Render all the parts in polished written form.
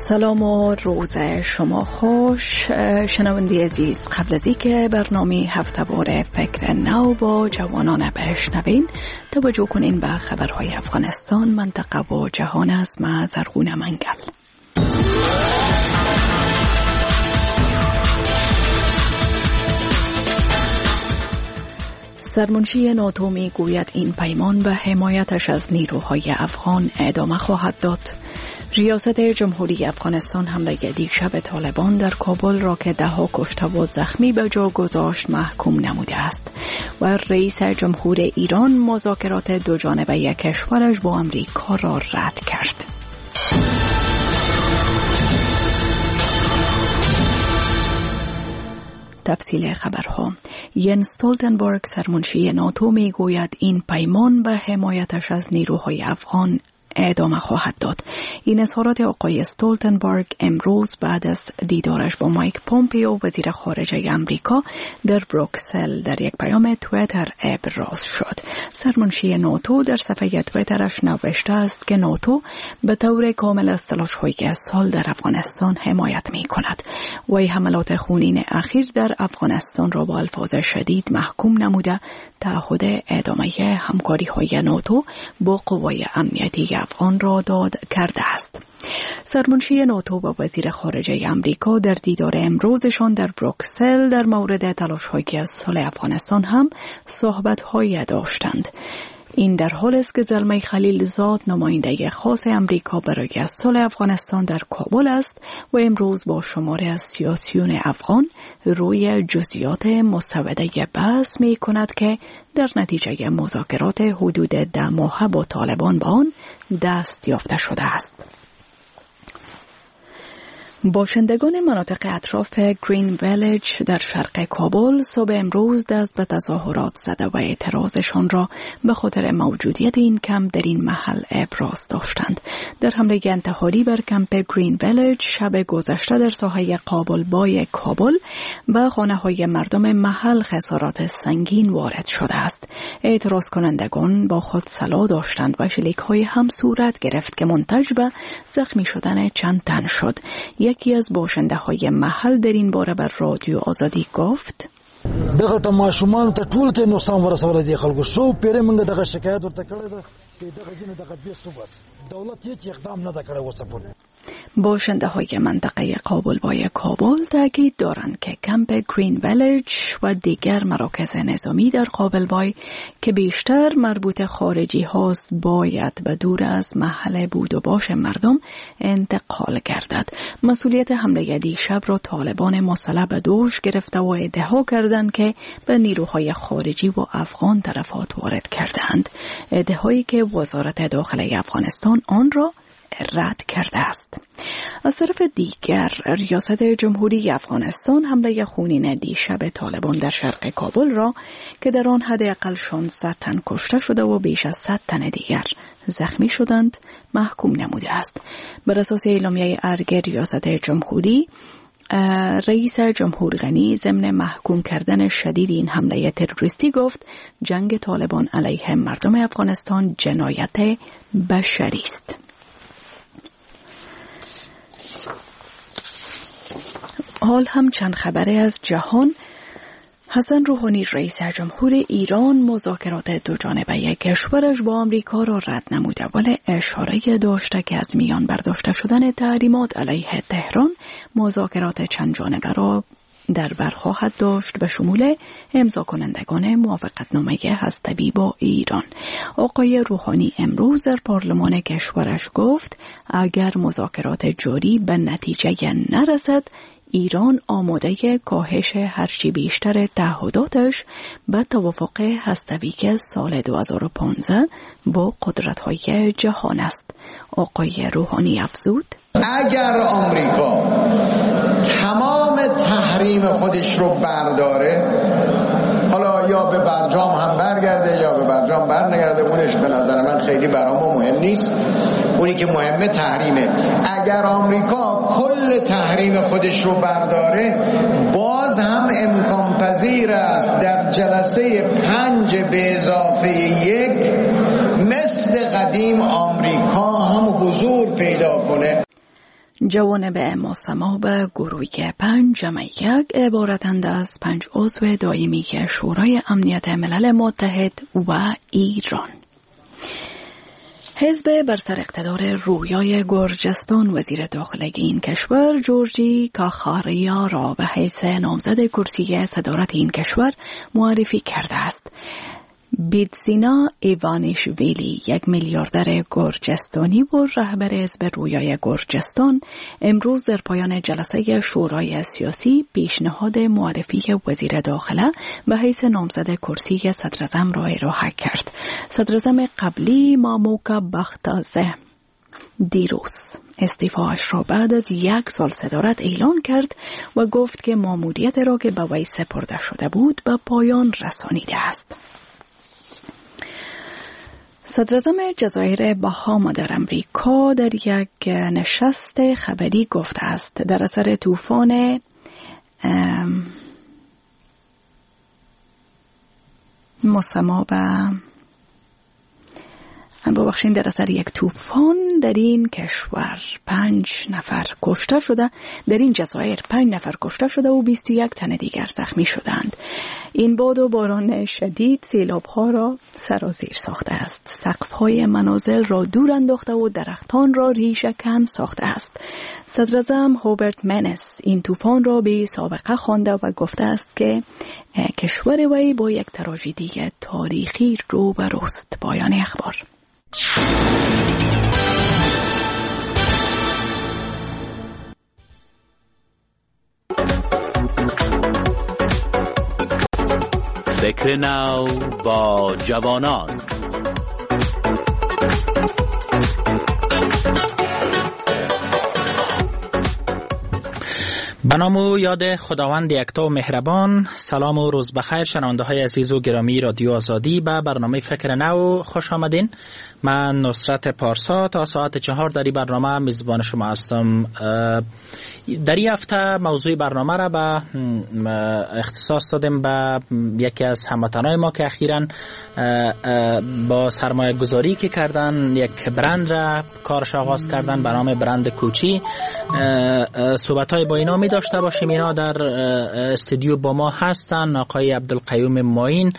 سلام و روز شما خوش شنونده عزیز. قبل از اینکه برنامه هفته‌وار فکر نو با جوانان بشنوین، توجه کنین به خبرهای افغانستان، منطقه و جهان از من زرغون منگل. سرمنشی ناتو می گوید این پیمان به حمایتش از نیروهای افغان ادامه خواهد داد. ریاست جمهوری افغانستان حمله دیشب طالبان در کابل را که 10 کشته و زخمی به جا گذاشت محکوم نموده است و رئیس جمهور ایران مذاکرات دوجانبه کشورش با امریکا را رد کرد. تفصیل خبرها. ین استولتنبرگ سرمنشی ناتو می گوید این پیمان به حمایتش از نیروهای افغان ادامه خواهد داد. این اظهارات آقای استولتنبرگ امروز بعد از دیدارش با مایک پومپیو وزیر خارجه امریکا در بروکسل در یک پیام توییتر ابراز شد. سرمنشی ناتو در صفحه توییترش نوشته است که ناتو به طور کامل از تلاش‌های سال در افغانستان حمایت می‌کند. وی حملات خونین اخیر در افغانستان را با الفاظ شدید محکوم نموده تعهد ادامه همکاری‌های ناتو با قوای امنیتی افغان را داد کرده است. سرمنشی ناتو با وزیر خارجه امریکا در دیدار امروزشان در بروکسل در مورد تلاش‌های صلح افغانستان هم صحبت‌هایی داشتند. این در حال است که زلمه خلیلزاد نماینده خاص امریکا برای صلح افغانستان در کابل است و امروز با شماری از سیاسیون افغان روی جزئیات مسوده بحث می کند که در نتیجه مذاکرات حدود 10 ماهه با طالبان به آن دست یافته شده است. باشندگان مناطق اطراف گرین ویلیج در شرق کابل صبح امروز دست به تظاهرات زده و اعتراضشان را به خاطر موجودیت این کمپ در این محل ابراز داشتند. در حمله انتحاری بر کمپ گرین ویلیج شب گذشته در ساحه قابلبای کابل به خانه‌های مردم محل خسارات سنگین وارد شده است. اعتراض کنندگان با خود سلاح داشتند و شلیک‌های هم صورت گرفت که منتج به زخمی شدن چند تن شد. یکی از باشنده‌های محل در این باره بر رادیو آزادی گفت: دغه تماشومان ته ټول ته نقصان ورسول دي خلکو شو پیره موږ دغه شکایت ورته کړی ده چې دغه جن دغه بیسو بس دولت هیڅ اقدام نه کړی وسه پور. باشنده‌های منطقه قابلبای کابل تاکید دارند که کمپ گرین ویلیج و دیگر مراکز نظامی در قابلبای که بیشتر مربوط خارجی هاست باید به دور از محل بود و باش مردم انتقال گردد. مسئولیت حمله دیشب را طالبان مسلح به دوش گرفته و ادعا کردند که به نیروهای خارجی و افغان طرفات وارد کردند. ادعایی که وزارت داخلی افغانستان آن را رد کرده است. از طرف دیگر ریاست جمهوری افغانستان حمله خونین دیشب طالبان در شرق کابل را که در آن حداقل 16 تن کشته شده و بیش از 100 تن دیگر زخمی شدند محکوم نموده است. بر اساس اعلامیه ارگ ریاست جمهوری، رئیس جمهور غنی ضمن محکوم کردن شدید این حمله تروریستی گفت جنگ طالبان علیه مردم افغانستان جنایت بشری است. حال هم چند خبره از جهان. حسن روحانی رئیس جمهور ایران مذاکرات دوجانبه کشورش با آمریکا را رد نموده ولی اشاره داشته که از میان برداشته شدن تحریمات علیه تهران مذاکرات چند جانبه را در بر خواهد داشت به شمول امضا کنندگان موافقتنامه هسته‌ای با ایران. آقای روحانی امروز در پارلمان کشورش گفت اگر مذاکرات جاری به نتیجه نرسد ایران آماده کاهش هرچی بیشتر تعهداتش به توافق هسته‌ای که سال 2015 با قدرت‌های جهان است. آقای روحانی افزود اگر آمریکا تمام تحریم خودش رو برداره، حالا یا به برجام هم برگرده یا به برجام برنگرده، اونش به نظر من خیلی برام مهم نیست، اونی که مهمه تحریمه. اگر آمریکا کل تحریم خودش رو برداره باز هم امکان پذیر است در جلسه 5 به اضافه 1 مثل قدیم آمریکا هم حضور پیدا کنه. جوانب مصمم گروه 5 جمع 1 عبارتند از 5 عضو دائمی شورای امنیت ملل متحد و ایران. حزب بر سر اقتدار رویای گرجستان وزیر داخلی این کشور جورجی کاخاریا را به حیث نامزد کرسی صدارت این کشور معرفی کرده است. بیتزینا ایوانیشویلی، یک میلیاردر گرجستانی و رهبر حزب رویای گرجستان، امروز در پایان جلسه شورای سیاسی پیشنهاد معرفی وزیر داخله به حیث نامزد کرسی صدراعظم را ارائه کرد. صدراعظم قبلی ماموکا بختازه دیروز استعفاش را بعد از 1 سال صدارت اعلان کرد و گفت که ماموریت را که به وی سپرده شده بود به پایان رسانیده است. صدراعظم جزایر بهاما در امریکا در یک نشست خبری گفته است در اثر طوفان در اثر یک طوفان در این کشور 5 نفر کشته شده، در این جزایر 5 نفر کشته شده و 21 تن دیگر زخمی شدند. این باد و باران شدید سیلاب‌ها را سرازیر ساخته است. سقف‌های منازل را دور انداخته و درختان را ریشه‌کن ساخته است. صدراعظم هوبرت منس این طوفان را بی سابقه خوانده و گفته است که کشور وی با یک تراژدی تاریخی روبروست. پایان اخبار. فکر نو با جوانان. به نام و یاد خداوند یکتا و مهربان. سلام و روز بخیر شنونده های عزیز و گرامی رادیو آزادی. به برنامه فکر نو خوش آمدین. من نصرت پارسا تا ساعت 4 در این برنامه میزبان شما هستم. در این هفته موضوع برنامه را به اختصاص دادیم به یکی از هموطنان ما که اخیراً با سرمایه گذاری که کردن یک برند را کارش آغاز کردن به نام برند کوچی. صحبت های با اینا می داشته باشیم. اینا در استودیو با ما هستن. آقای عبدالقیوم معین،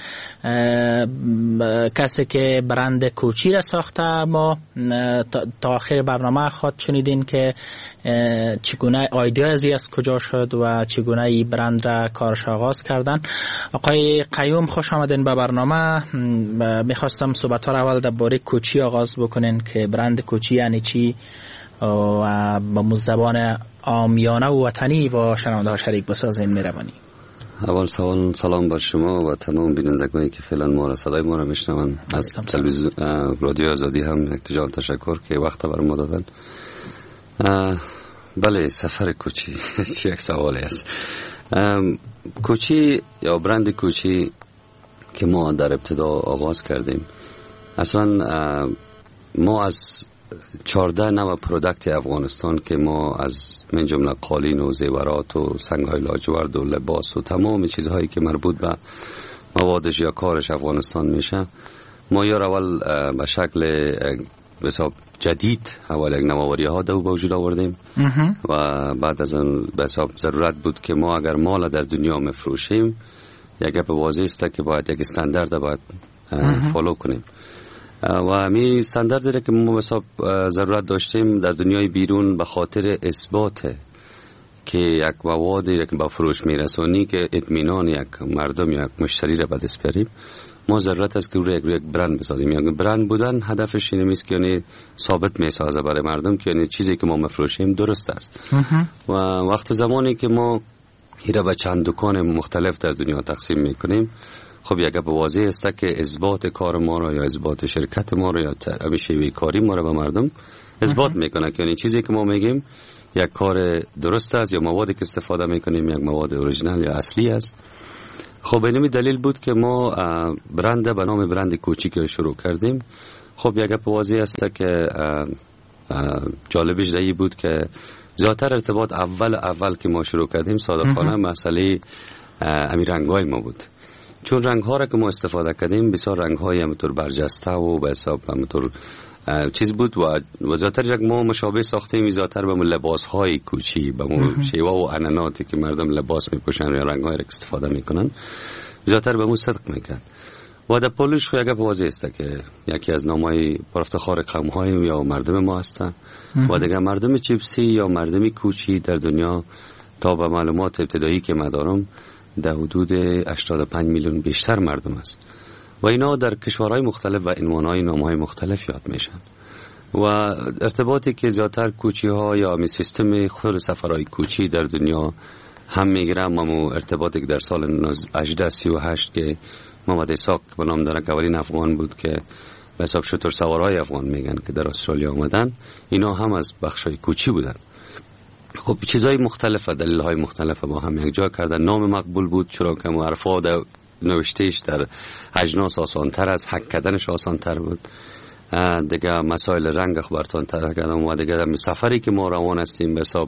کسی که برند کوچی را ساخته. ما تا آخر برنامه خود شنیدین که چگونه ایده از کجا شد و چگونه این برند را کارش آغاز کردن. آقای قیوم خوش آمدین به برنامه. میخواستم صحبت ها را اول درباره کوچی آغاز بکنین که برند کوچی یعنی چی و با زبان عامیانه و وطنی با شنونده ها شریک بسازین. مهربانی. اول سلام بر شما و تمام بینندگانی که فعلا ما را صدای ما را میشنون. از تلویزیون رادیو آزادی هم احتجام تشکر که وقت بر ما دادن. بله، سفر کوچی چه یک سوالی است. کوچی یا برند کوچی که ما در ابتدا آغاز کردیم، اصلا ما از 14 نوع پروداکت افغانستان که ما از من جمله قالین و زیورات و سنگ‌های لاجورد و لباس و تمام چیزهایی که مربوط به موادش یا کارش افغانستان میشه، ما یا اول به شکل حساب جدید اول یک نوآوری ها به وجود آوردیم و بعد از اون به حساب ضرورت بود که ما اگر مال در دنیا مفروشیم یک گپ واضح است که باید یک استاندارد باید فالو کنیم و همین استانداردی که ما حساب ضرورت داشتیم در دنیای بیرون به خاطر اثبات که یک موادی که با فروش میرسونی که اطمینان یک مردم یا یک مشتری را به دست بیاریم، ما ضرورت است که روی یک برند بسازیم. یعنی برند بودن هدفش این است که یعنی ثابت میسازه برای مردم که یعنی چیزی که ما مفروشیم درست است. و وقت زمانی که ما ایرا به چند دکان مختلف در دنیا تقسیم میکنیم، خب یک گپ واضح است که اثبات کار ما را یا اثبات شرکت ما را یا همیشه کاری ما را به مردم اثبات میکنه که یعنی چیزی که ما میگیم یک کار درست است یا موادی که استفاده میکنیم یک مواد اوریجینال یا اصلی است. خب اینمی دلیل بود که ما برند به نام برند کوچی که شروع کردیم. خب یک گپ واضح است که جالبش دایی بود که زیادتر ارتباط اول که ما شروع کردیم صادقانه مسئله امی رنگای ما بود چون رنگ ها را که ما استفاده کردیم بسیار رنگ های همطور برجسته و به حساب همطور چیز بود و زیادتر یک ما مشابه ساختیم زیادتر به لباس های کوچی به شیوه و عنعناتی که مردم لباس میپوشن یا رنگ های را استفاده میکنن زیادتر به مو صدق میکرد. و در پولش خو یک واضح است که یکی از نامهای پرافتخار قوم های یا مردم ما هستند و دیگه مردم چیپسی یا مردم کوچی در دنیا تا به معلومات ابتدایی که من دارم در حدود 85 میلیون بیشتر مردم است و اینا در کشورهای مختلف و عنوانهای نامهای مختلف یاد میشن و ارتباطی که زیادتر کوچی ها یا می سیستم خود سفرهای کوچی در دنیا هم میگیرم. ما ارتباطی که در سال 1838 که محمد اسحاق به نام داره که اولین افغان بود که به حساب شتر سوارهای افغان میگن که در استرالیا آمدن، اینا هم از بخشای کوچی بودن. خب چیزهای مختلف و دلیل‌های مختلف با هم یک جا کردن. نام مقبول بود چرا که معرفا در نوشتهش در اجناس آسان‌تر از حک کردنش آسان‌تر بود. دیگه مسائل رنگ اخبارتان تر کردم و دیگه سفری که ما روان هستیم به حساب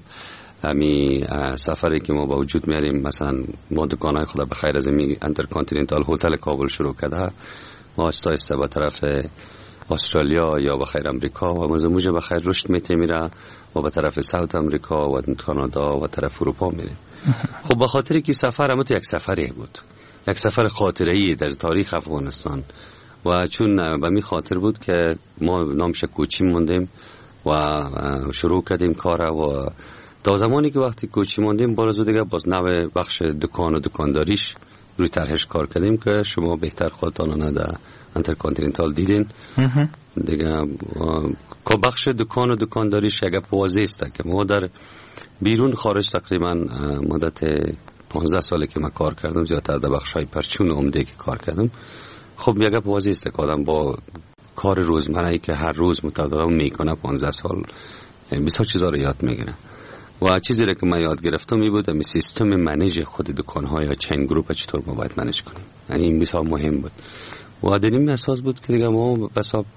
سفری که ما با وجود میاریم، مثلا ما دکانهای خدا بخیر از می انترکانتیننتال هتل کابل شروع کرده، ما آهسته به طرف استرالیا یا بخیر امریکا و مزموج بخیر رشد میره و به طرف ساوت امریکا و کانادا و طرف اروپا میره. خب به خاطر که سفر هم یک سفری بود، یک سفر خاطره‌ای در تاریخ افغانستان و چون به می خاطر بود که ما نامش کوچی موندیم و شروع کردیم کار و تا زمانی که وقتی کوچی موندیم باز دیگه باز نوع بخش دکان و دکانداریش روی طرحش کار کردیم که شما بهتر خودتان در انترکانتیننتال دیدین دیگه. که بخش دکان و دکانداریش یک واضح است که ما در بیرون خارج تقریبا مدت 15 ساله که من کار کردم، زیادتر در بخش‌های پرچون و عمده که کار کردم. خب یک واضح است که آدم با کار روزمره‌ای که هر روز متداوم میکنه 15 سال بسیار چیزا رو یاد میگیره و چیزی که من یاد گرفتم این بود سیستم منیج خود دکان‌ها یا چین گروپ چطور ما باید منیج کنیم. یعنی این بسیار مهم بود و در این اساس بود که دیگه ما حساب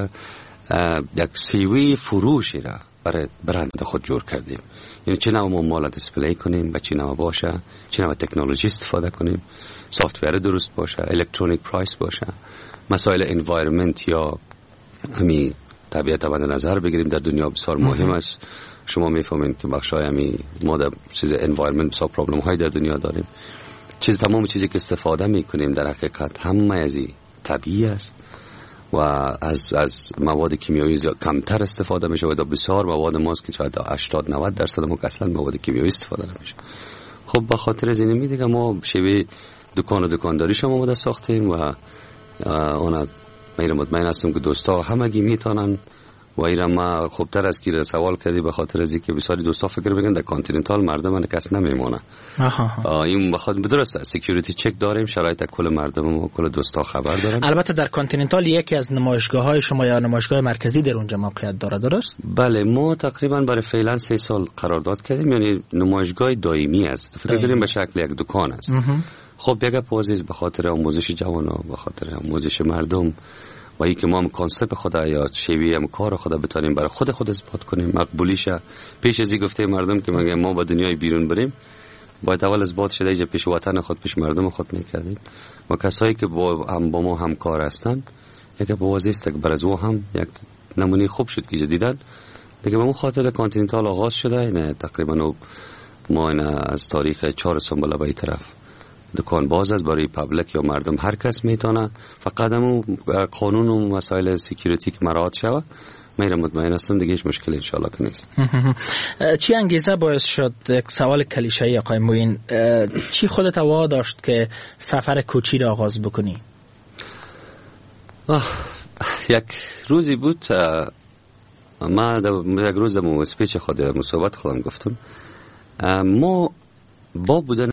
یک سیوی فروشی را برای برند خود جور کردیم. یعنی چه نوع ما مال دیسپلی کنیم و چه نوع باشه، چه نوع تکنولوژی استفاده کنیم، سافت‌ویر درست باشه، الکترونیک پرایس باشه، مسائل انوایرمنت یا همین طبیعت رو نظر بگیریم در دنیا بسیار مهم است. شما میفهمین که بخشای همین ما در چیز انوایرمنت بسیار پرابلم های در دنیا داریم. تمام چیزی که استفاده میکنیم در حقیقت همه ازی طبیعی است و از مواد کیمیایی کمتر استفاده میشه و در بسیار مواد ماست که شاید 80-90% ما اصلا مواد کیمیایی استفاده نمیشه. خب به خاطر از این دیگه ما شیوه دکان و دکانداری شما ماده ساختیم و اونا من مطمئن هستم که دوستا همگی میتونن و ایران ما خوبتر از که سوال کردی به خاطر از اینکه بسیاری دوستا فکر میکنن در کانتیننتال مردم کس نمیمونه. این بخاطر درسته سکیوریتی چک داریم، شرایط کل مردم و کل دوستا خبر دارن. البته در کانتیننتال یکی از نمایشگاه‌های شما یا نمایشگاه مرکزی در اونجا موقعیت داره، درست؟ بله، ما تقریبا برای فعلا 3 سال قرارداد کردیم، یعنی نمایشگاه دائمی است. فکر کنیم به شکل یک دکان است. خب یک پوزیس به خاطر آموزش جوانا، به خاطر آموزش مردم و ای که ما هم کانسپت خدا یا شیوه هم کار خدا بتونیم برای خود اثبات کنیم، مقبولیشه. پیش از این گفته مردم که مگه ما با دنیای بیرون بریم باید اول اثبات شده ایجا پیش وطن خود پیش مردم خود میکردیم و کسایی که با ما همکار هستن یک واضح است که بر از او هم یک نمونه خوب شد که دیدن دیگه. به خاطر کانتیننتال آغاز شده، این تقریبا ما این از تاریخ 4 سنبله به طرف دکان باز است برای پابلیک یا مردم، هر کس میتونه، فقط همون قانون و مسائل سکیوریتی که مراعات شود. من مطمئن هستم دیگه هیچ مشکلی انشالله که نیست. چی انگیزه باعث شد، یک سوال کلیشه‌ای آقای موین، چی خودت وا داشت که سفر کوچی را آغاز بکنی؟ یک روزی بود ما یک روز در اسپیچ خودم صحبت خودم گفتم ما با بودن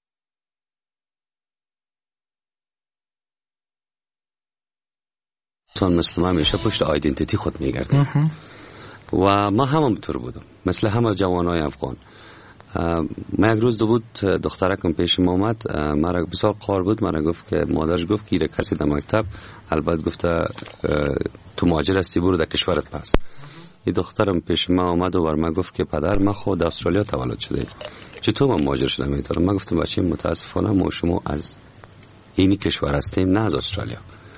مثل ما همیشه پشت آیدنتیتی خود میگردیم و ما همونطور بودم مثل همه جوانای افغان. من یک روز بود دخترکم پیش ما اومد، مرا بسیار قار بود، مرا گفت که مادرش گفت که کسی در مکتب البته گفته تو مهاجر هستی برو در کشورت پس. این دخترم پیش ما اومد و بر من گفت که پدر من خود استرالیا تولد شده، چطور من مهاجر شدم؟ من گفتم بچه متاسفانه ما شما از اینی کشور هستیم، نه از استرالیا.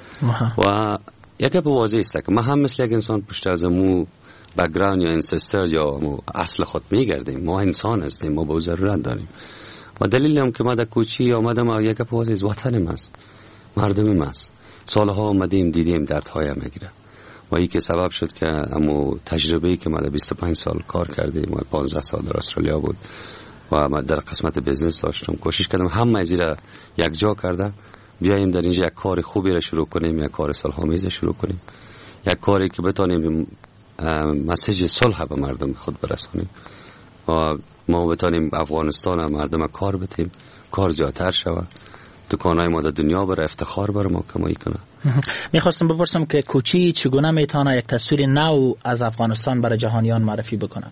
و یک واضح است که ما هم مثل یک انسان پشت از مو بک‌گراند یا انسستر یا اصل خود میگردیم. ما انسان هستیم، ما به ضرورت داریم. و دلیل هم که ما در کوچی آمدم یک واضح است، وطنم است، مردمم است. سالها آمدیم دیدیم دردهای میگیره و این که سبب شد که امو تجربه‌ای که ما در 25 سال کار کردیم و 15 سال در استرالیا بود و ما در قسمت بیزنس داشتم، کوشش کردم همه از را یک جا کرده بیاییم در اینجا یک کار خوبی را شروع کنیم، یک کار صلح‌آمیز شروع کنیم، یک کاری که بتونیم مسیج صلح به مردم خود برسونیم و ما بتونیم افغانستان مردم کار بدیم، کار زیادتر شود، دکانای ما در دنیا برای افتخار برای ما کمایی کنه. میخواستم بپرسم که کوچی چگونه میتونه یک تصویر نو از افغانستان برای جهانیان معرفی بکنه؟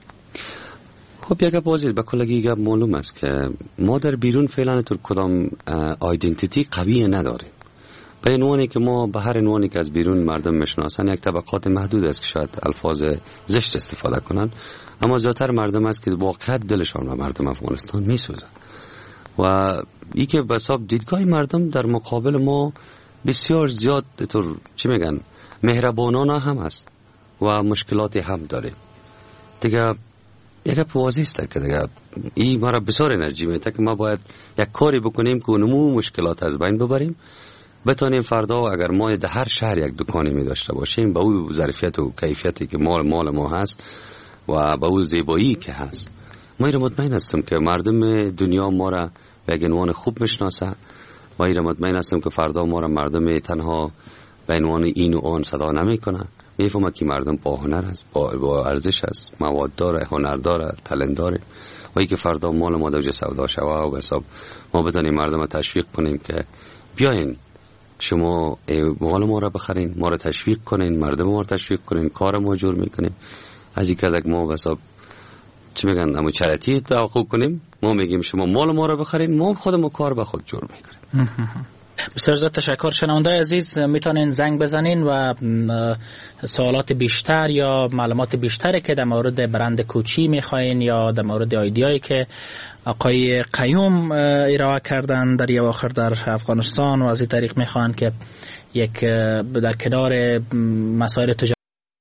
خب یک بازی به کلگی معلوم است که ما در بیرون فعلا تو کدام آیدنتیتی قوی نداریم. به عنوانی که ما به هر عنوانی که از بیرون مردم میشناسن یک طبقات محدود است که شاید الفاظ زشت استفاده کنن، اما زیادتر مردم است که واقعا دلشان به مردم افغانستان میسوزه و ای که به حساب دیدگاه مردم در مقابل ما بسیار زیاد طور چی میگن مهربانانه هم است و مشکلاتی هم داره. دیگه یک واضح است که دیگه این ما را بسیار انرژی میده که ما باید یک کاری بکنیم که اونمو مشکلات از بین ببریم، بتونیم فردا اگر ما در هر شهر یک دکانی می داشته باشیم با اون ظرفیت و کیفیتی که مال ما هست و با اون زیبایی که هست، ما ایره مطمئن هستم که مردم دنیا ما را به یک عنوان خوب میشناسه و ایره مطمئن هستم که فردا ما را مردم تنها به عنوان این و آن صدا نمیکنه، میفهمه که مردم با هنر است، با ارزش است، مواد داره، هنر داره، تالنت داره و ای که فردا مال ما در سودا شوه و به حساب ما بتونیم مردم را تشویق کنیم که بیاین شما مال ما را بخرین، ما را تشویق کنین، مردم ما را تشویق کنین، کار ما جور میکنیم. از این که ما به حساب چی میگن اما چریتی توقع کنیم، ما میگیم شما مال ما را بخرین، ما خودمون کار به خود جور میکنیم. بسیار زیاد تشکر. شنوندای عزیز میتونین زنگ بزنین و سوالات بیشتر یا معلومات بیشتری که در مورد برند کوچی میخواین یا در مورد ایده‌ای که آقای قیوم ارائه کردن در اواخر در افغانستان و از این طریق میخوان که یک در کنار مسائل تجاری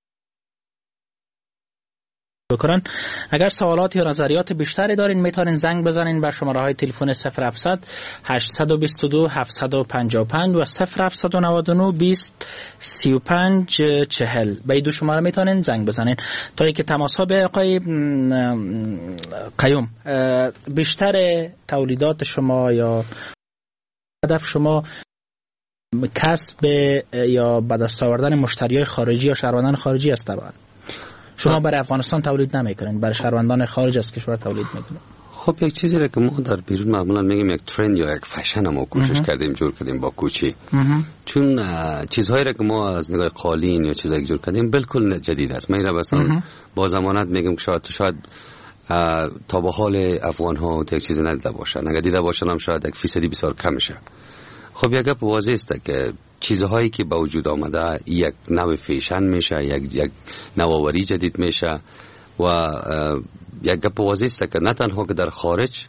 بکنن. اگر سوالات یا نظریات بیشتری دارین میتونین زنگ بزنین به شماره های تلفن 0700 822 755 و 0799 20 35 40. به دو شماره میتونین زنگ بزنین تا اینکه تماس ها به آقای قیوم. بیشتر تولیدات شما یا هدف شما کسب یا به دست آوردن مشتریای خارجی یا شهروندان خارجی است؟ طبعا شما برای افغانستان تولید نمیکنین، برای شهروندان خارج از کشور تولید میکنین. خب یک چیزی را که ما در بیرون معمولا میگیم یک ترند یا یک فشن ما کوشش کردیم جور کردیم با کوچی، چون چیزهایی را که ما از نگاه قالین یا چیزایی جور کردیم بالکل جدید است. من را مثلا با ضمانت میگم که شاید تا به حال افغان ها یک چیزی ندیده باشن، اگر دیده باشن هم شاید 1% بسیار کم میشه. خب یک گپ واضح است که چیزهایی که با وجود آمده یک نوع فیشن میشه، یک نوآوری جدید میشه و یک گپ واضح است که نه تنها که در خارج.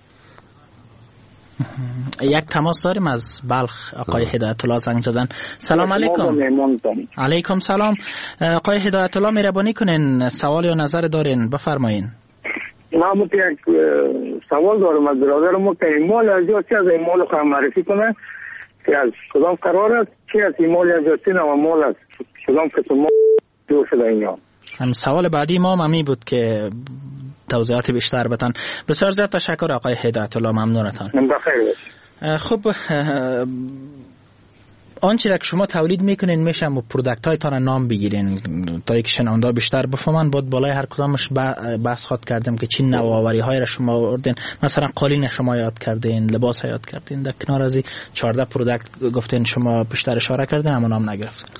یک تماس داریم از بلخ، آقای هدایت الله زنگ زدن. سلام علیکم. علیکم سلام. آقای هدایت الله مهربانی کنین سوال یا نظر دارین بفرمایین. من یک سوال دارم از برادرم که ایمال از چه از ایمال خواهم معرفی کنه که از کدام قرار است، چه از ایمال از جاتین و مال است کدام که ما جور شده اینجا. هم سوال بعدی ما همی بود که توضیحات بیشتر بدن. بسیار زیاد تشکر آقای هدایت الله، ممنونتان. بخیر باشید. خب آنچه که شما تولید میکنین میشه و پروداکت هایتان نام بگیرین تا یک شنونده بیشتر بفهمن. بود بالای هر کدامش بحث خواهد کردم که چی نوآوری های را شما آوردین. مثلا قالین شما یاد کردین، لباس یاد کردین، در کنار از 14 پروداکت گفتین شما بیشتر اشاره کردین اما نام نگرفتین.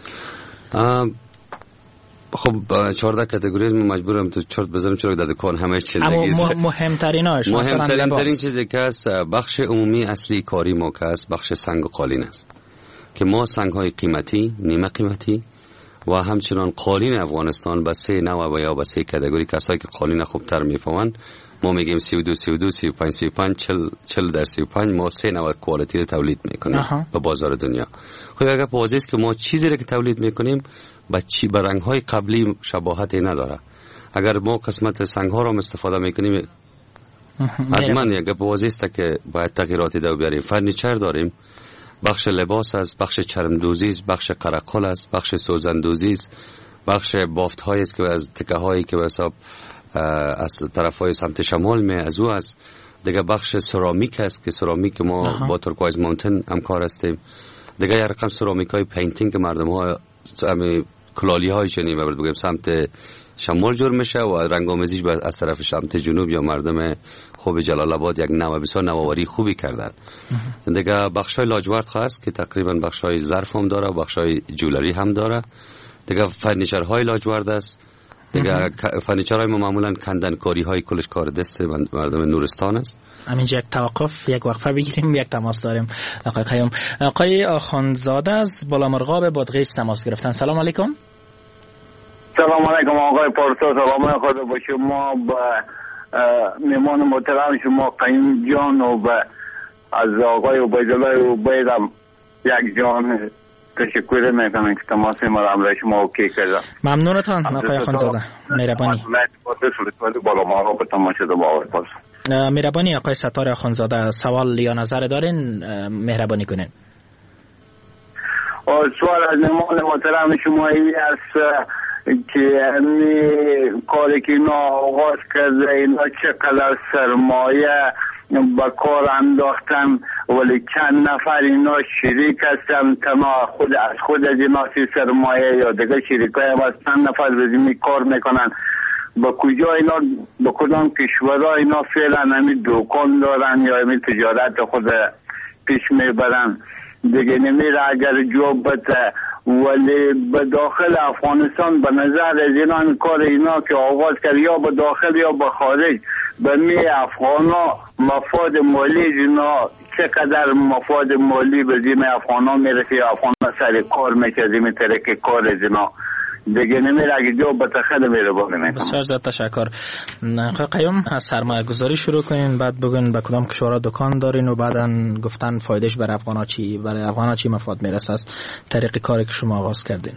خب 14 کاتگوری مجبورم تو چرت بزنم چرا در دکان همه چیز اما مهمترین چیزی که است بخش عمومی اصلی کاری ما که است بخش سنگ و قالین است که ما سنگ های قیمتی، نیمه قیمتی و همچنان قالین افغانستان به 3 نوع و یا به 3 کاتگوری، کسایی که قالین خوبتر میفهمن ما میگیم 32 32 35 35 40 در 35 ما 3 نوع کوالیتی رو تولید میکنیم به بازار دنیا. خب اگر واضحه است که ما چیزی رو که تولید میکنیم به رنگ های قبلی شباهتی نداره. اگر ما قسمت سنگ ها رو استفاده میکنیم حتما یک واضحه است که باید تغییراتی دو بیاریم. فرنیچر داریم، بخش لباس است، بخش چرمدوزی است، بخش قرقل است، بخش سوزندوزی است، بخش بافت هایی است که از تکه هایی که به حساب از طرف های سمت شمال می از او است. دیگه بخش سرامیک است که سرامیک ما با تورکوایز ماونتن همکار هستیم. دیگه یک رقم سرامیک های پینتینگ که مردم ها کلالی های چنین بگیم سمت شمال جور میشه و رنگ‌آمیزیش از طرف سمت جنوب یا مردم خوب جلال آباد یک نوع بسیار نوآوری خوبی کردن. دیگه بخشای لاجورد هست که تقریبا بخشای ظرف هم داره، بخشای جولری هم داره. دیگه فرنیچرهای لاجورد است. دیگه فرنیچرهای ما معمولا کندنکاری های کلش کار دست مردم نورستان است. همینجا یک توقف، یک وقفه بگیریم، یک تماس داریم. آقای قیوم، آقای آخوندزاده از بالامرغاب بادغیس تماس گرفتن. سلام علیکم. سلام علیکم آقای پارسا، سلام خدا با شما، با میمان محترم شما قیوم جان و با از آقای عبیدالله عبیدم یک جان تشکر میکنم که تماس ما را همراه شما اوکی کردم. ممنونتان آقای آخوندزاده، مهربانی. مهربانی آقای ستار آخوندزاده، سوال یا نظر دارین مهربانی کنین. سوال از میمان محترم شما این است که کاری که اینا آغاز کرده اینا چقدر سرمایه با کار انداختن، ولی چند نفر اینا شریک هستن تنها خود از اینا سرمایه یا دیگه شریکای هم از چند نفر بزیمی کار میکنن. با کجا اینا با کدام کشورها اینا فعلا همین دوکان دارن یا همین تجارت خود پیش میبرن دیگه نمیره. اگر جواب بده ولی به داخل افغانستان به نظر از اینا کار اینا که آغاز کرد یا به داخل یا به خارج به می افغانا مفاد مالی اینا چقدر مفاد مالی به زیم افغانا میرسه یا افغانا سر کار میشه زیم ترک کار از اینا دیگه نمیره. اگه جو به تخیل میره با نمیکنم. بسیار زیاد تشکر. قیوم از سرمایه گذاری شروع کنین، بعد بگن به کدام کشورها دکان دارین و بعدا گفتن فایدهش برای افغانا چی مفاد میرسه از طریق کاری که شما آغاز کردین.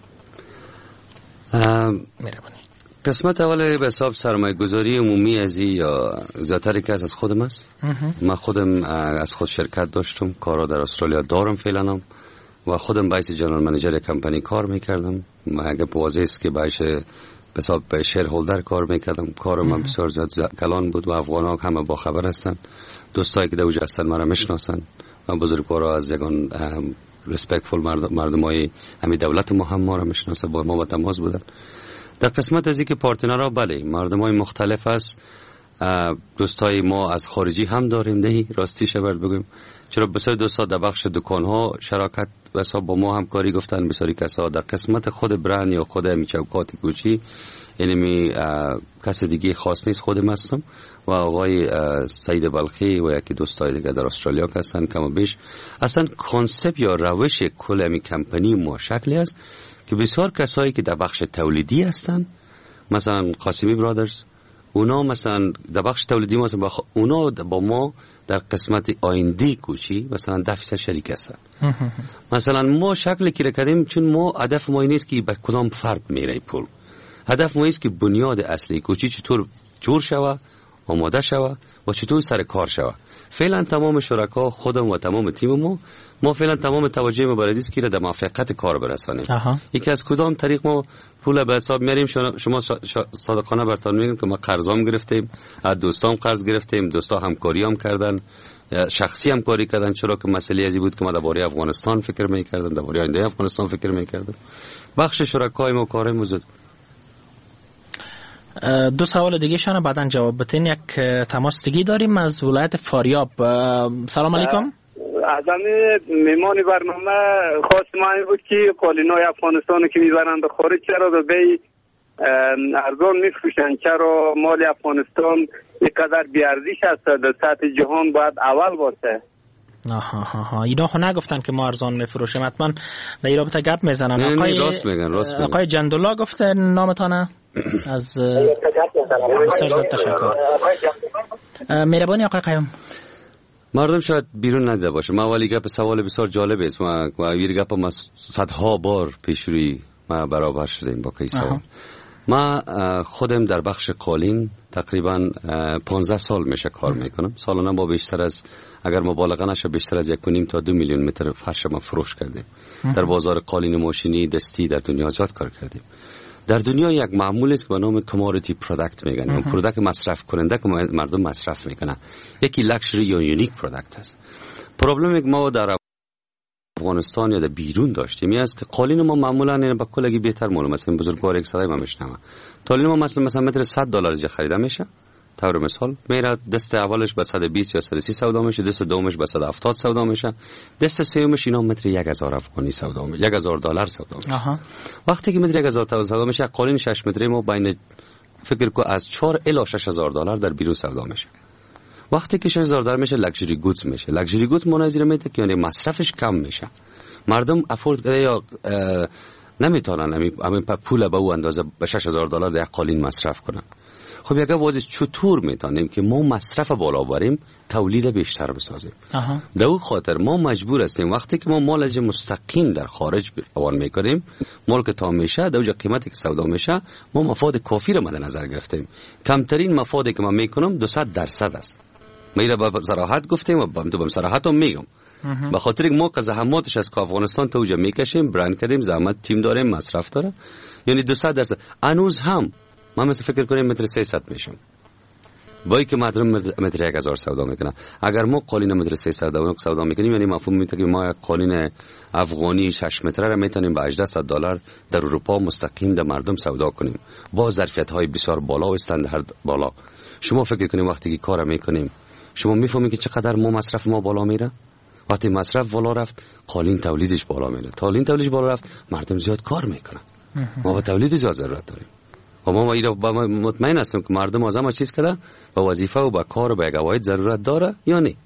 مهربانی. قسمت اول به حساب سرمایه گذاری عمومی از یا زیادتر که از خودم است. من خودم از خود شرکت داشتم، کارا در استرالیا دارم فعلا و خودم باعث جنرال منیجر کمپانی کار میکردم. اگه واضح است که باعث به شیر هولدر کار میکردم. کارم من بسیار زیاد کلان بود و افغان ها همه با خبر هستن. دوستایی که دوجه هستن مرا میشناسن و بزرگوارا از یگان ریسپکتفول مردمای همین دولت ما هم ما را میشناسه، با ما با تماس بودن. در قسمت از اینکه پارتنرها بله مردمای مختلف است. دوستای ما از خارجی هم داریم، دهی راستی شبرد بگیم، چرا بسیار دوستا در بخش دکانها شراکت و حساب با ما همکاری گفتن. بسیاری کسا در قسمت خود برند یا خود همی چوکات کوچی اینمی کس دیگه خاص نیست، خودم هستم و آقای سعید بلخی و یکی دوستای دیگه در استرالیا که هستن. کم و بیش اصلا کانسپت یا روش کل همی کمپانی ما شکلی است که بسیار کسایی که در بخش تولیدی هستن، مثلا قاسمی برادرز، اونا مثلا در بخش تولیدی ما اونا با ما در قسمت آینده کوچی مثلا 10% شریک هستن. مثلا ما شکلی که کردیم، چون ما هدف ما نیست که به کدام فرد میره پول، هدف ما است که بنیاد اصلی کوچی چطور جور شوه، آماده شوه و چطور سر کار شوه. فعلا تمام شرکا خودم و تمام تیم ما فعلا تمام توجه ما برای است که در موفقیت کار برسانیم. یکی از کدام طریق ما پول به حساب میاریم. شما صادقانه براتون میگم که ما قرضام گرفتیم، از دوستام قرض گرفتیم، دوستا همکاری هم کردن، شخصی همکاری کردن، چرا که مسئله ازی بود که ما درباره افغانستان فکر میکردم، درباره آینده افغانستان فکر میکردم. بخش شرکای ما کار موجود. دو سوال دیگه شانه بعداً جواب بتین. یک تماس دیگه داریم از ولایت فاریاب. سلام علیکم. از همین میمانی برنامه خواست من بود که قالینای افغانستان که میبرن به خارج چرا به بی ارزان میفروشن، چرا مال افغانستان اینقدر بیارزش هست در سطح جهان باید اول باشه. آها اینا خو نگفتن که ما ارزان میفروشیم، حتما در این رابطه گپ میزنن. راست میگن. آقای جندولا گفته نامتانه از بسیار تشکر. مهربانی آقای قیوم. مردم شاید بیرون ندیده باشه. ما ولی گپ سوال بسیار جالب است. ما یه گپ ما صدها بار پیش روی ما برابر شدیم با کی سوال. ما خودم در بخش قالین تقریبا 15 سال میشه کار میکنم. سالانه با بیشتر از، اگر مبالغه نشه، بیشتر از 1.5 تا 2 میلیون متر فرش ما فروش کردیم. در بازار قالین ماشینی دستی در دنیا زیاد کار کردیم. در دنیا یک معمول است که به نام کامودیتی پروداکت میگن، اون پروداکت مصرف کننده که مردم مصرف میکنن. یکی لکشری یا یونیک پروداکت است. پروبلمی که ما در افغانستان یا در بیرون داشتیم این است که قالین ما معمولا با کلگی بهتر معلوم است. این بزرگوار یک صدای ما میشنوه. قالین ما مثلا متر $100 خریده میشه. طور مثال میره دست اولش به 120 یا 130 سودا میشه، دست دومش به 170 سودا میشه، دست سومش اینا متر 1000 افغانی سودا میشه، $1000 سودا میشه. وقتی که متر 1000 سودا میشه، قالین 6 متری ما بین فکر کو از 4 الی $6000 در بیرون سودا میشه. وقتی که $6000 میشه لکشری گودز میشه. لکشری گودز مناظره میده که یعنی مصرفش کم میشه. مردم افورد یا نمیتونن همین پول به اون اندازه به $6000 در قالین مصرف کنن. خب یک واضح چطور میتونیم که ما مصرف بالا بریم تولید بیشتر بسازیم؟ در اون خاطر ما مجبور هستیم وقتی که ما مال از مستقیم در خارج روان میکنیم، مال که تا میشه در اونجا قیمتی که سودا میشه ما مفاد کافی رو مد نظر گرفتیم. کمترین مفادی که من میکنم 200% است. میره با صراحت گفتیم و با صراحت هم میگم. به خاطر که ما که زحماتش از افغانستان تا اونجا میکشیم، برند کردیم، زحمت تیم داریم، مصرف داره، یعنی 200%. هنوز هم من مثل فکر کنیم متر 300 میشم بایی که مردم متر 1000 سودا میکنن. اگر ما قالین متر 300 سودا میکنیم یعنی مفهوم میده که ما یک قالین افغانی 6 متره را میتونیم به $800 در اروپا مستقیم در مردم سودا کنیم با ظرفیت های بسیار بالا و استاندارد بالا. شما فکر کنیم وقتی که کار میکنیم شما میفهمید که چقدر ما مصرف ما بالا میره. وقتی مصرف بالا رفت قالین تولیدش بالا میره. قالین تولیدش بالا رفت مردم زیاد کار میکنن. ما به تولید زیاد ضرورت داریم. و ما مطمئن هستم که مردم از همه چیز کده به وظیفه و به کار و به عواید ضرورت داره یا نه.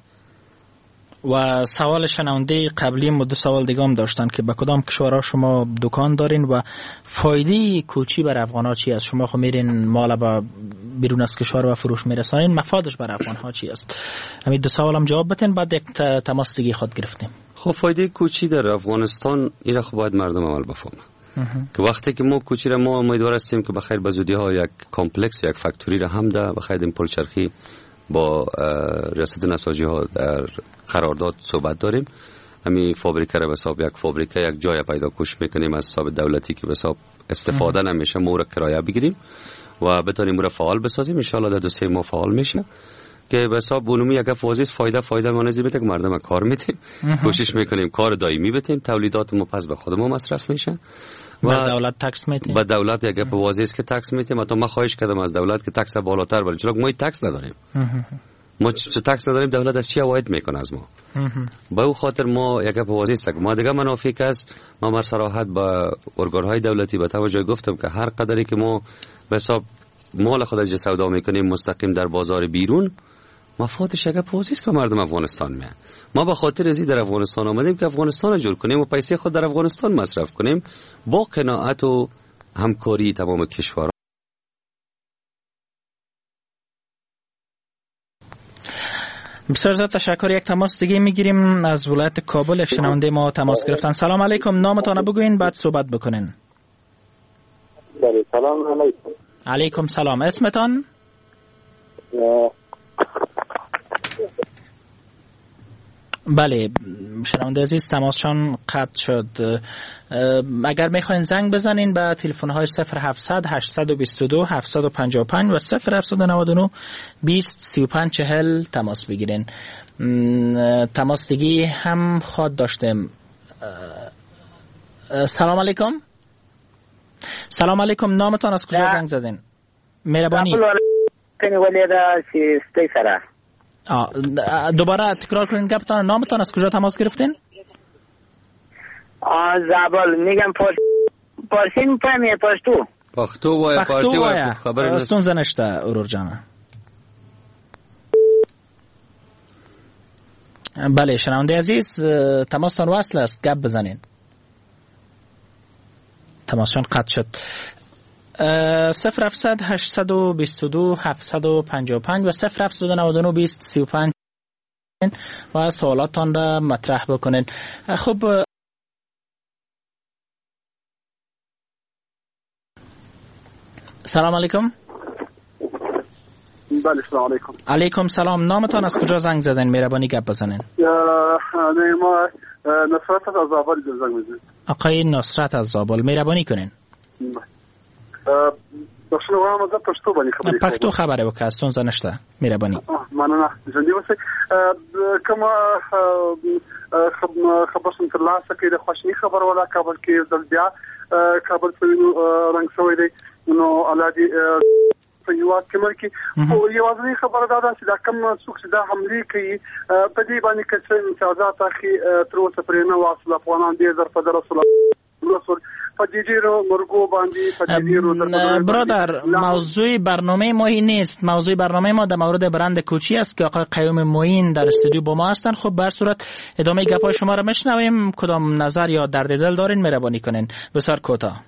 و سوال شنونده قبلی دو سوال دیگه هم داشتن که به کدام کشورها شما دکان دارین و فایده کوچی بر افغان‌ها چی است؟ شما خو میرین مال با بیرون از کشور و فروش میرسانین، مفادش بر افغان‌ها چی است؟ همین دو سوال هم جواب بدین بعد یک تماس دیگه خود گرفتیم. خب فایده کوچی در افغانستان اینا خب باید مردم عمل بفهمن. که وقتی که ما کوچی را ما امیدوار هستیم که بخیر به زودی ها یک کامپلکس یک فکتوری را هم ده بخیر این پلچرخی با ریاست نساجی ها در قرارداد صحبت داریم. همین فابریکه را به حساب یک فابریکه یک جای پیدا کوش میکنیم از حساب دولتی که به حساب استفاده نمیشه ما را کرایه بگیریم و بتونیم او را فعال بسازیم. ان شاء الله در 2-3 ماه فعال میشه که به حساب عمومی یک فوازیس فایده مانزی بده که مردم کار میتیم کوشش میکنیم کار دائمی بتیم تولیدات ما پس به خود ما مصرف میشه و دولت تکس میتیم. با دولت یک فوازیس که تکس میتیم. حتی ما خواهش کردم از دولت که تکس بالاتر بره چون ما تکس نداریم. ما چه تکس نداریم دولت از چی عواید میکنه از ما. با اون خاطر ما یک فوازیس تک ما دیگه منافع است. ما بر صراحت با ارگانهای دولتی به توجه گفتم که هر قدری که ما به حساب مال خود از سودا میکنیم مستقیم در بازار بیرون مفادش یک پوزیست که مردم افغانستان میان. ما به خاطر ازی در افغانستان آمدیم که افغانستان رو جور کنیم و پیسه خود در افغانستان مصرف کنیم با قناعت و همکاری تمام کشورها. بسیار زیاد تشکر. یک تماس دیگه میگیریم از ولایت کابل. یک شنونده ما تماس گرفتن. سلام علیکم، نامتون بگوین بعد صحبت بکنین. سلام علیکم. علیکم سلام. اسمتان؟ بله شنونده عزیز تماسشان قطع شد. اگر میخواین زنگ بزنین به تلفن های 0700 822 755 و 0799 20 35 40 تماس بگیرین. تماس دیگه هم خواهد داشتیم. سلام علیکم. سلام علیکم، نامتان از کجا زنگ زدین؟ مهربانی. دوباره تکرار کنین گپتان. نامتان از کجا تماس گرفتین؟ زابل میگم پارسی میفهمی پشتو. پختو وای پارسی وای خبر نیست. استون زنشته اورور جان. بله شنونده عزیز تماستان وصل است، گپ بزنین. تماسشان قطع شد. 0700 822 755 و 0799 20 35 و سوالاتان را مطرح بکنین. خب سلام علیکم. بله سلام علیکم. علیکم سلام. نامتان از کجا زنگ زدین؟ مهربانی گپ بزنین. ما نصرت از زابل زنگ میزنیم. آقای نصرت از زابل مهربانی کنین. بخشنه وام از پشتو باندې خبرې کوم. پښتو خبره وکړه ستونزه نشته. مهربانی. مننه. ژوندۍ اوسئ. کومه خبر سم تر لاسه کې د خوشنی خبر ولا کابل کې د بیا کابل په رنګ شوی دی نو الادي په یو وخت کې او یو ځای خبره ده چې دا کوم څوک چې دا حمله کوي په دې باندې چې امتیازات اخی تر اوسه پرې نه واصله افغانان دې زر په رسول برادر موضوع برنامه ما این نیست. موضوع برنامه ما در مورد برند کوچی است که آقای قیوم معین در استودیو با ما هستن. خب به هر صورت ادامه گپای شما را میشنویم. کدام نظر یا درد دل دارین مهربانی کنین بسیار کوتاه.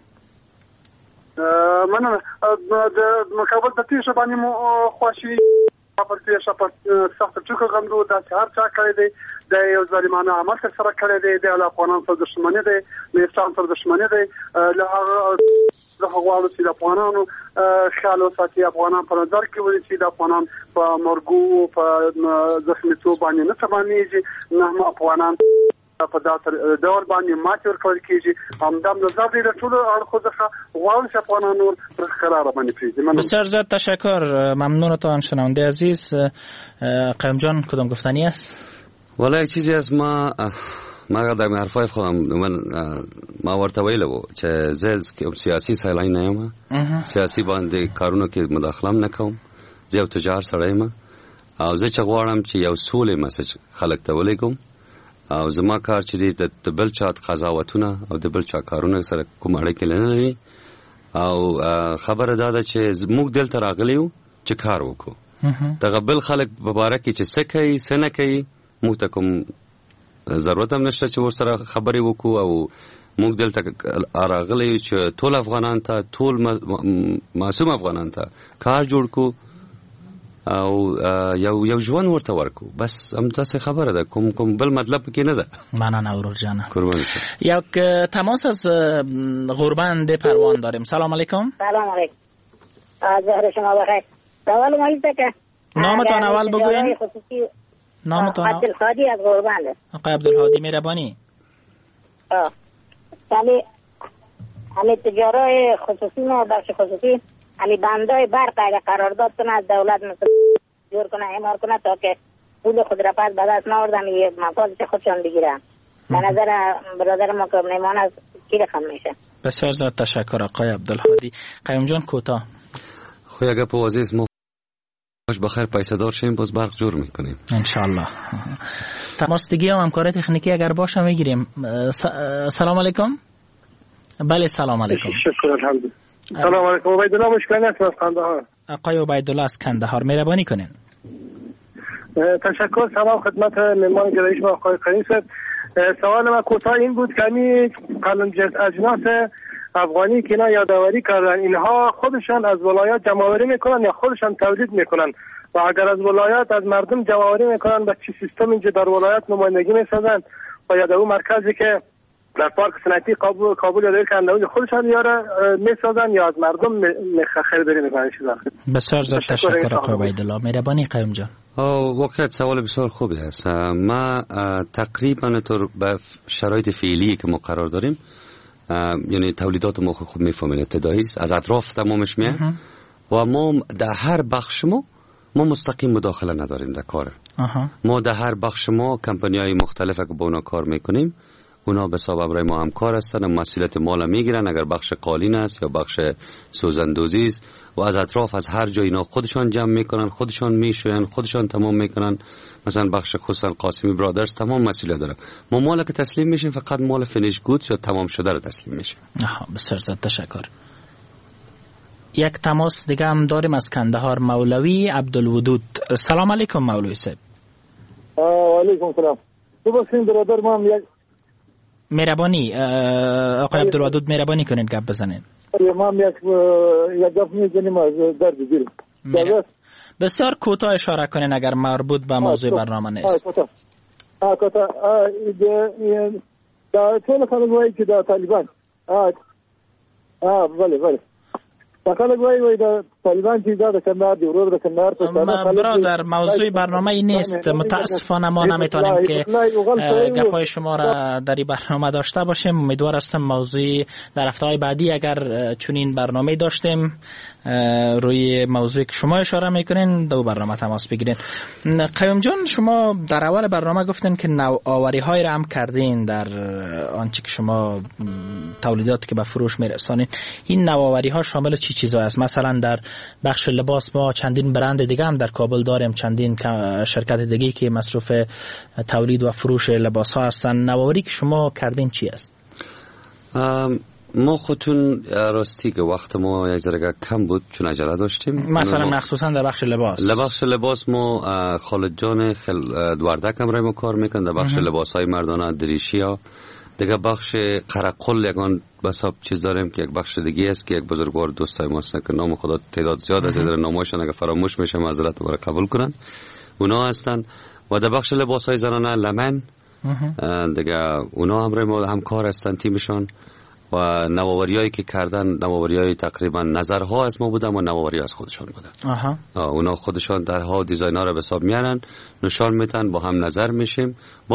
من مقابل د تیشه باندې مو خوشي پر تیشه پر سخت چوکه غمرو د هر چا کړی دی د یو ظالمانه عمل سره کړی دی د افغانانو سره دښمنی دی د اسلام سره دښمنی دی له هغه چې د افغانانو خیال ساتي افغانان په نظر کې ولې چې د افغانان په مرګو په زخمیتو باندې نه تمامېږي نه افغانان په دور باندې ماته ورکول کیږي همدم نظر دی د ټول اړخو څخه غواړم چې افغانان نور پر قرار باندې پریږدي. بسیار زیاد تشکر. ممنونتان شنونده عزیز. قیوم جان کدام گفتنی است؟ والا یک چیزی از ما در حرفای خودم ما ورته ویل وو چې زه کوم سیاسي سایلای نه یم سیاسي باندې کارونه کې مداخله نکوم. زه یو تجار سره یم او زه چې غواړم چې یو سولې مسج خلک ته ولګم او زما کار چې د بل چا قضاوتونه او د بل چا کارونه سره کوم اړیکه نه لري او خبره ده چې موږ دلته راغلی یو چې کار وکړو. دغه بل خلک په باره کې چې څه کوي څه نه کوي موږ ته کوم ضرورت هم نشته چې ورسره خبرې وکړو او موږ دلته راغلی یو چې ټول افغانان ته ټول معصوم افغانان ته کار جوړ کړو او یو ژوند ورته ورکو. بس همداسې خبره ده. کوم بل مطلب کې نه ده. مننه ورور جان. قربان یک تماس از غوربند پروان داریم. سلام علیکم. سلام علیکم. ظهر شما بخیر. سوال ما اینه که نامتان اول بگوین. نامتان عبدالهادی از غوربند. آقای عبدالهادی مهربانی. ولی همه تجارای خصوصی و بخش خصوصی همین بندای برق اگه قرارداد کنه از دولت مثل جور کنه اعمار کنه تا که پول خود را پس به دست ناوردن یه مفاد خودشان بگیرن. به نظر برادر ما که نمان از کی رقم میشه. بسیار زیاد تشکر آقای عبدالهادی. قیوم جان کوتاه. خو اگه په وازیز ما بخیر پیسه دار شیم باز برق جور میکنیم انشالله. تماس دیگه هم همکار تکنیکی اگر باشه میگیریم. سلام علیکم. بله سلام علیکم. شکر الحمدلله. سلام علیکم. عبیدالله مشکل است از کندهار. آقای عبیدالله از کندهار مهربانی کنین. تشکر. سلام خدمت مهمان گرامی شما آقای قیوم صاحب. سوال من کوتاه این بود که قلم اجناس افغانی که اینا یادآوری کردن اینها خودشان از ولایات جمع‌آوری میکنن یا خودشان تولید میکنن و اگر از ولایات از مردم جمع‌آوری میکنن به چه سیستم اینجا در ولایات نمایندگی میسازن و یا در اون مرکزی که در پارک صنعتی کابل یادآوری کردن خودشان یاره میسازن یا از مردم خریداری میکنن چیزا. بسیار زیاد تشکر آقای عبیدالله مهربانی. قیوم جان واقعیت سوال بسیار خوبی است. ما تقریبا طور به شرایط فعلی که ما قرار داریم یعنی تولیدات ما خود میفهمین ابتدایی است از اطراف تمامش میاد و ما در هر بخش ما مستقیم مداخله نداریم در کار. ما در هر بخش ما کمپانی‌های مختلف که با اونا کار میکنیم اونا به حساب برای ما همکار هستن و مسئولیت مال میگیرن اگر بخش قالین است یا بخش سوزندوزی است و از اطراف از هر جای اینا خودشان جمع میکنن خودشان میشوین خودشان تمام میکنن. مثلا بخش خصوصا قاسمی برادرز تمام مسئولیت داره. ما مال که تسلیم میشیم فقط مال فینیش گودز یا تمام شده رو تسلیم میشیم. بسیار زیاد تشکر. یک تماس دیگه هم داریم از کندهار. مولوی عبدالودود. سلام علیکم مولوی صاحب. علیکم سلام. تو بخشین برادر ما یک مهربانی آقای عبدالودود مهربانی کنین گپ بزنین. ما یک گپ میزنیم از درد دل. بسیار کوتاه اشاره کنین اگر مربوط به موضوع برنامه نیست. کوتاه. دا ټول خلک وایي چې د طالبان بله خلک وایي د طالبان چې دا د کندهار دی ورور د کندهار په برادر موضوع برنامه ای نیست. متاسفانه ما نمیتونیم که گپای شما را در این برنامه داشته باشیم. امیدوار هستم موضوع در هفته‌های بعدی اگر چنین برنامه داشتیم روی موضوعی که شما اشاره میکنین دو برنامه تماس بگیرین. قیوم جان شما در اول برنامه گفتین که نوآوری های را هم کردین در آنچه که شما تولیداتی که به فروش میرسانین. این نوآوری ها شامل چی چیزا است؟ مثلا در بخش لباس ما چندین برند دیگه هم در کابل داریم، چندین شرکت دیگه که مصروف تولید و فروش لباس ها هستن. نوآوری که شما کردین چی است؟ ما خودتون راستی که وقت ما یک ذره کم بود چون عجله داشتیم. مثلا مخصوصا در بخش لباس ما خالد جان دوردک هم ما کار میکنه در بخش لباس های مردانه دریشی ها. دیگه بخش قرقل یکان بساب چیز داریم که یک بخش دیگه است که یک بزرگوار دوستای ما هستن که نام خدا تعداد زیاد از در نامشون اگه فراموش میشه معذرت برای قبول کنن اونا هستن. و در بخش لباس های زنانه لمن دیگه اونا هم ما همکار هستن تیمشون. و نوآوریایی که کردن نوآوریای تقریبا نظرها از ما بودن و نوآوری از خودشون بودن. اونا خودشون درها دیزاینر رو به حساب میارن نشان میدن با هم نظر میشیم با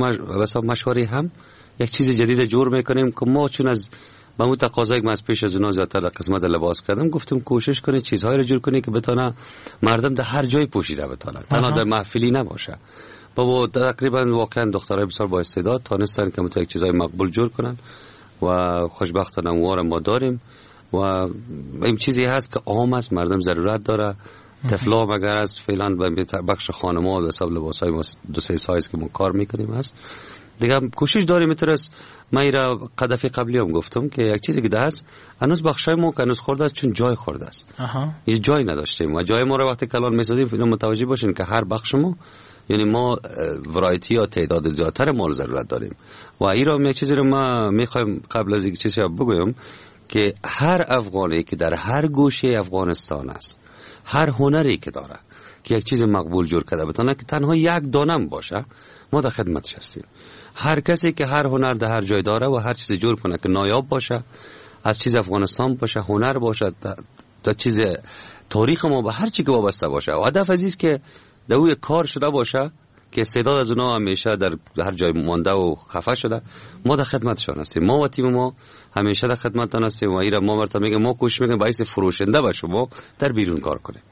مشوره هم یک چیز جدید جور میکنیم که ما چون از با مو تقاضایی که از پیش از اونا زیادتر در قسمت لباس کردم گفتم کوشش کنید چیزهایی رو جور کنید که بتونه مردم در هر جای پوشیده بتونه تنها در محفلی نباشه. با تقریبا واقعا دخترای بسیار با استعداد تونستن که متوجه چیزهای مقبول جور کنن و خوشبختانه اموار ما داریم و این چیزی هست که عام است مردم ضرورت داره. طفلا مگر از فعلا بخش خانم‌ها و حساب لباسای ما 2-3 سایز که ما کار میکنیم هست دیگه. کوشش داریم میترس من ایرا قدفی قبلی هم گفتم که یک چیزی که ده هست هنوز بخشای ما که هنوز خورده است چون جای خورده است. یه جای نداشتیم و جای ما رو وقتی کلان میسازیم اینو متوجه باشین که هر بخش ما یعنی ما ورایتی یا تعداد زیادتر مال ضرورت داریم و ایران یک چیزی رو ما میخوایم قبل از اینکه چیزی بگویم که هر افغانی که در هر گوشه افغانستان است هر هنری که داره که یک چیز مقبول جور کرده بتونه که تنها یک دانم باشه ما در خدمتش هستیم. هر کسی که هر هنر در هر جای داره و هر چیز جور کنه که نایاب باشه از چیز افغانستان باشه هنر باشه تا چیز تاریخ ما به هر چی که وابسته باشه و هدف عزیز که در او کار شده باشه که استعداد از اونا همیشه در هر جای مانده و خفه شده ما در خدمتشان هستیم. ما و تیم ما همیشه در خدمتتان هستیم و ایرا ما مرتبه میگه ما کوشش میکنیم باعث فروشنده باشه ما در بیرون کار کنیم.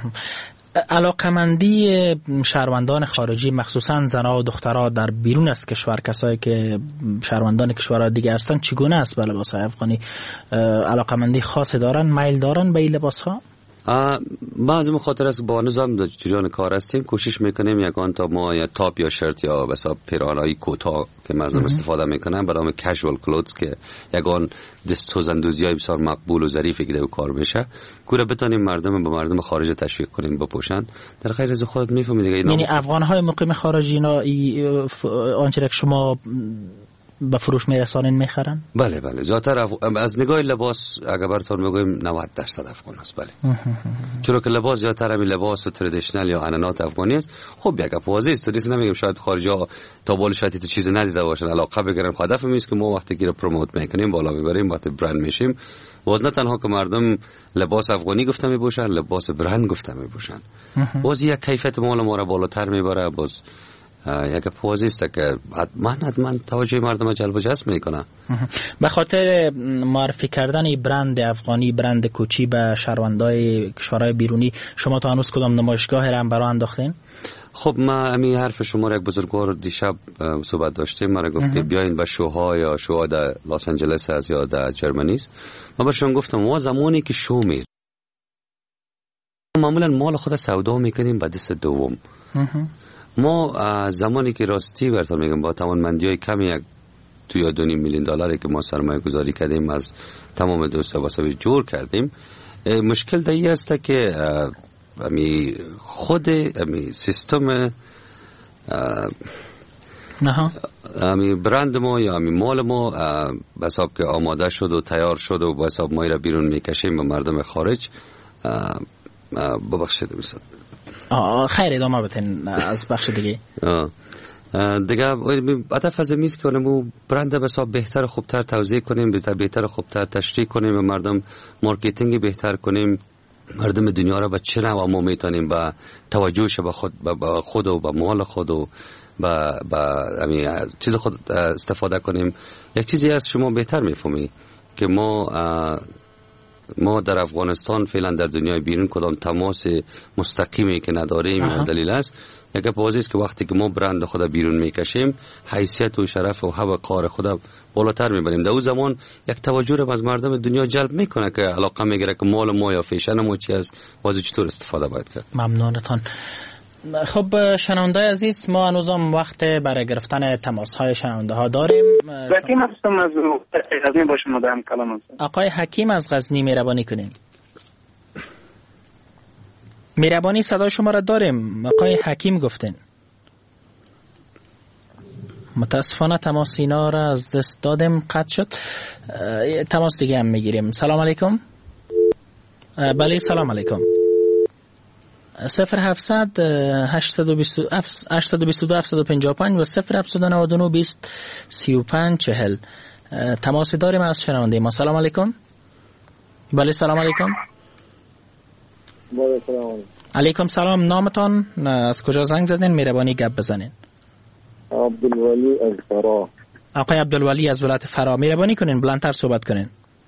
علاقمندی شهروندان خارجی مخصوصا زنها و دخترها در بیرون از کشور کسایی که شهروندان کشورهای دیگه هستن چگونه است به لباس‌های افغانی؟ علاقمندی خاصی دارن میل دارن به این لباس‌ها؟ بعض مخاطر است با نظام در جریان کار هستیم کوشش میکنیم یکان تا ما یا تاپ یا شرت یا بسا پیرانای کوتاه که مردم استفاده میکنن برای نام کژوال کلوتس که یکان دستوزندوزی های بسیار مقبول و ظریفی که در کار میشه کوره بتونیم مردم به مردم خارج تشویق کنیم بپوشن. در غیر از خودت میفهمید دیگه یعنی افغان های مقیم خارجی اینا آنچه که شما به فروش میرسانین میخرن؟ بله زیادتر از نگاه لباس اگر براتون بگویم 90% افغان است. بله چرا که لباس زیادتر همین لباس و تردیشنال یا عنعنات افغانی است. خب یک واضح است تو نمیگم شاید خارجا تا بال شاید تو چیز ندیده باشن علاقه بگیرن. هدف ما است که ما وقتی که پروموت میکنیم بالا میبریم وقتی برند میشیم باز نه تنها که مردم لباس افغانی گفته میپوشن لباس برند گفته میپوشن باز یک کیفیت مال ما رو بالاتر میبره. باز یک پوزی است که حتما توجه مردم جلب و جذب میکنه. به خاطر معرفی کردن برند افغانی برند کوچی به شهروندای کشورهای بیرونی شما تا هنوز کدام نمایشگاه را برای انداختین؟ خب ما همین حرف شما را یک بزرگوار دیشب صحبت داشتیم ما را گفت که بیاین به شوها یا شوها در لس آنجلس است یا در جرمنی است. ما بهشون گفتم ما زمانی که شو می معمولا مال خود سودا میکنیم به دست دوم. ما زمانی که راستی براتون میگم با توانمندی‌های کمی یک $2.5 میلیون که ما سرمایه گذاری کردیم از تمام دوستا واسه جور کردیم مشکل دیگه است که خود سیستم امی برند ما یا امی مال ما به حساب که آماده شد و تیار شد و به حساب ما را بیرون میکشیم به مردم خارج. ببخشید میساد خیر ادامه بتین از بخش دیگه. دیگه هدف از میز که اونمو برند به حساب بهتر خوبتر توضیح کنیم، بهتر خوبتر تشریح کنیم و مردم مارکتینگ بهتر کنیم، مردم دنیا را به چه نوع ما میتونیم با توجهش به خود و به مال خود و با چیز خود استفاده کنیم. یک چیزی از شما بهتر میفهمی که ما در افغانستان فعلا در دنیای بیرون کدام تماس مستقیمی که نداریم. دلیل است یک واضح است که وقتی که ما برند خود بیرون میکشیم حیثیت و شرف و حب کار خود بالاتر میبریم. در اون زمان یک توجه رو از مردم دنیا جلب میکنه که علاقه میگیره که مال ما یا فیشن ما چی است، واضح چطور استفاده باید کرد. ممنونتان. خب شنونده عزیز، ما هنوزم وقت برای گرفتن تماس های شنونده ها داریم. حکیم هستم از غزنی با شما دارم کلام هستم. آقای حکیم از غزنی مهربانی کنین. مهربانی صدای شما را داریم. آقای حکیم گفتین. متاسفانه تماس اینا را از دست دادیم، قطع شد. تماس دیگه هم میگیریم. سلام علیکم. بله سلام علیکم. 0700 822 755 و 0799 20 35 40. تماس داریم از شنونده ما. سلام علیکم. بله سلام علیکم. بله سلام علیکم. علیکم سلام. نامتان، از کجا زنگ زدین؟ مهربانی گپ بزنین. عبدالولی از فرا. آقای عبدالولی از ولایت فرا، مهربانی کنین بلندتر صحبت کنین.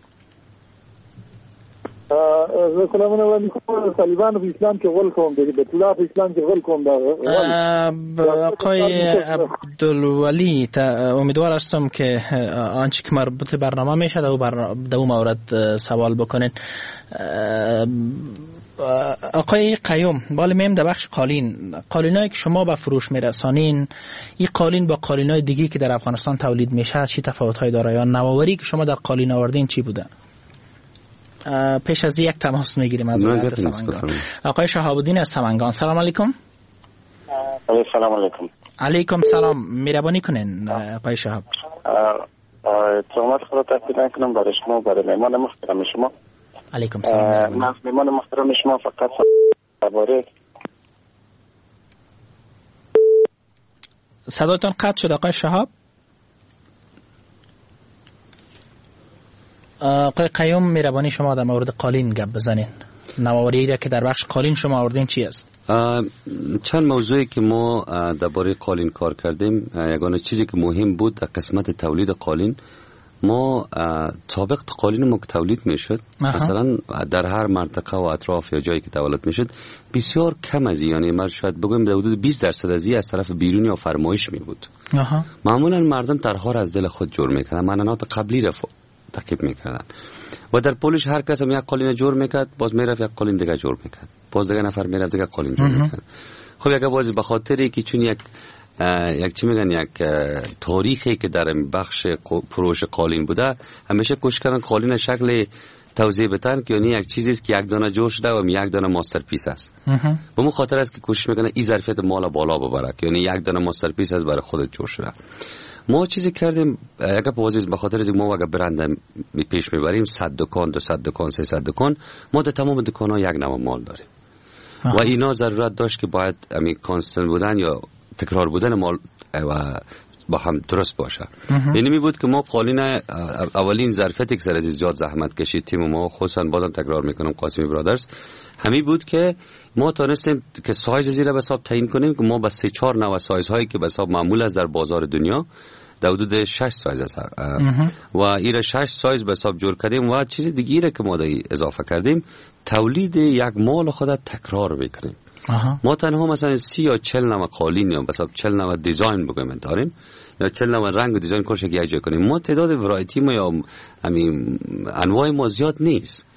کلامونه ولی طالبان په اسلام کې غول کوم دی، په طلاق اسلام کې غول کوم دا. آقای عبدالولی امیدوار هستم که آنچه که مربوط برنامه میشه در اون مورد سوال بکنین. آقای قیوم، بالا میم در بخش قالینایی که شما به فروش میرسانین، این قالین با قالینای دیگه که در افغانستان تولید میشه چی تفاوت‌هایی داره یا نوآوری که شما در قالین آوردین چی بوده؟ پیش از یک تماس میگیریم از ولایت سمنگان. آقای شهاب الدین از سمنگان. سلام علیکم. سلام علیکم. علیکم سلام. مهربانی کنین آقای شهاب. تماس خود تقدیم کنم برای شما، برای مهمان محترم شما. علیکم سلام. من مهمان محترم شما فقط درباره صداتون قطع شد آقای شهاب. آقای قیوم مهربانی شما در مورد قالین گپ بزنین. نوآوری را که در بخش قالین شما آوردین چی است؟ چند موضوعی که ما درباره قالین کار کردیم. یگانه چیزی که مهم بود در قسمت تولید قالین، ما طابق قالین ما که تولید میشد مثلا در هر منطقه و اطراف یا جایی که تولید میشد بسیار کم از یعنی ما شاید بگویم در حدود 20% از طرف بیرونی یا فرمایش می بود. معمولا مردم طرح‌ها از دل خود جور میکردن، منانات قبلی را ترکیب میکردن و در پولش هر کس هم یک قالین جور میکرد، باز میرفت یک قالین دیگه جور میکرد، باز دیگه نفر میرفت دیگه قالین جور میکرد. خب یک باز به خاطری که چون یک چی میگن یک تاریخی که در بخش فروش قالین بوده، همیشه کوشش کردن قالین شکل توضیح بدن که یعنی یک چیزی است که یک دانه جور شده و یک دانه ماسترپیس است. به اون خاطر است که کوشش میکنه این ظرفیت مال بالا ببره که یعنی یک دانه ماسترپیس است برای خودت جور شده. ما چیزی کردیم یک پوزیس به خاطر از ما اگه برند پیش میبریم 100 دکان 200 دکان 300 دکان، ما در تمام دکان‌ها یک نوع مال داریم و اینا ضرورت داشت که باید امی کانستنت بودن یا تکرار بودن مال و با هم درست باشه. یعنی می بود که ما قالین اولین ظرفیتی که سر از زیاد زحمت کشید تیم ما، خصوصا بازم تکرار میکنم قاسمی برادرز، همی بود که ما تونستیم که سایز زیرا به حساب تعیین کنیم که ما با 3-4 نوع سایز هایی که به حساب معمول است در بازار دنیا در حدود 6 سایز است و این 6 سایز به حساب جور کردیم و چیز دیگه که ما اضافه کردیم تولید یک مال خود تکرار بکنیم. ما تنها مثلا 30 یا 40 نوع قالین یا مثلا 40 نوع دیزاین بگویم داریم یا 40 نوع رنگ و دیزاین کارش یک جای کنیم. ما تعداد ورایتی ما یا همین انواع ما زیاد نیست،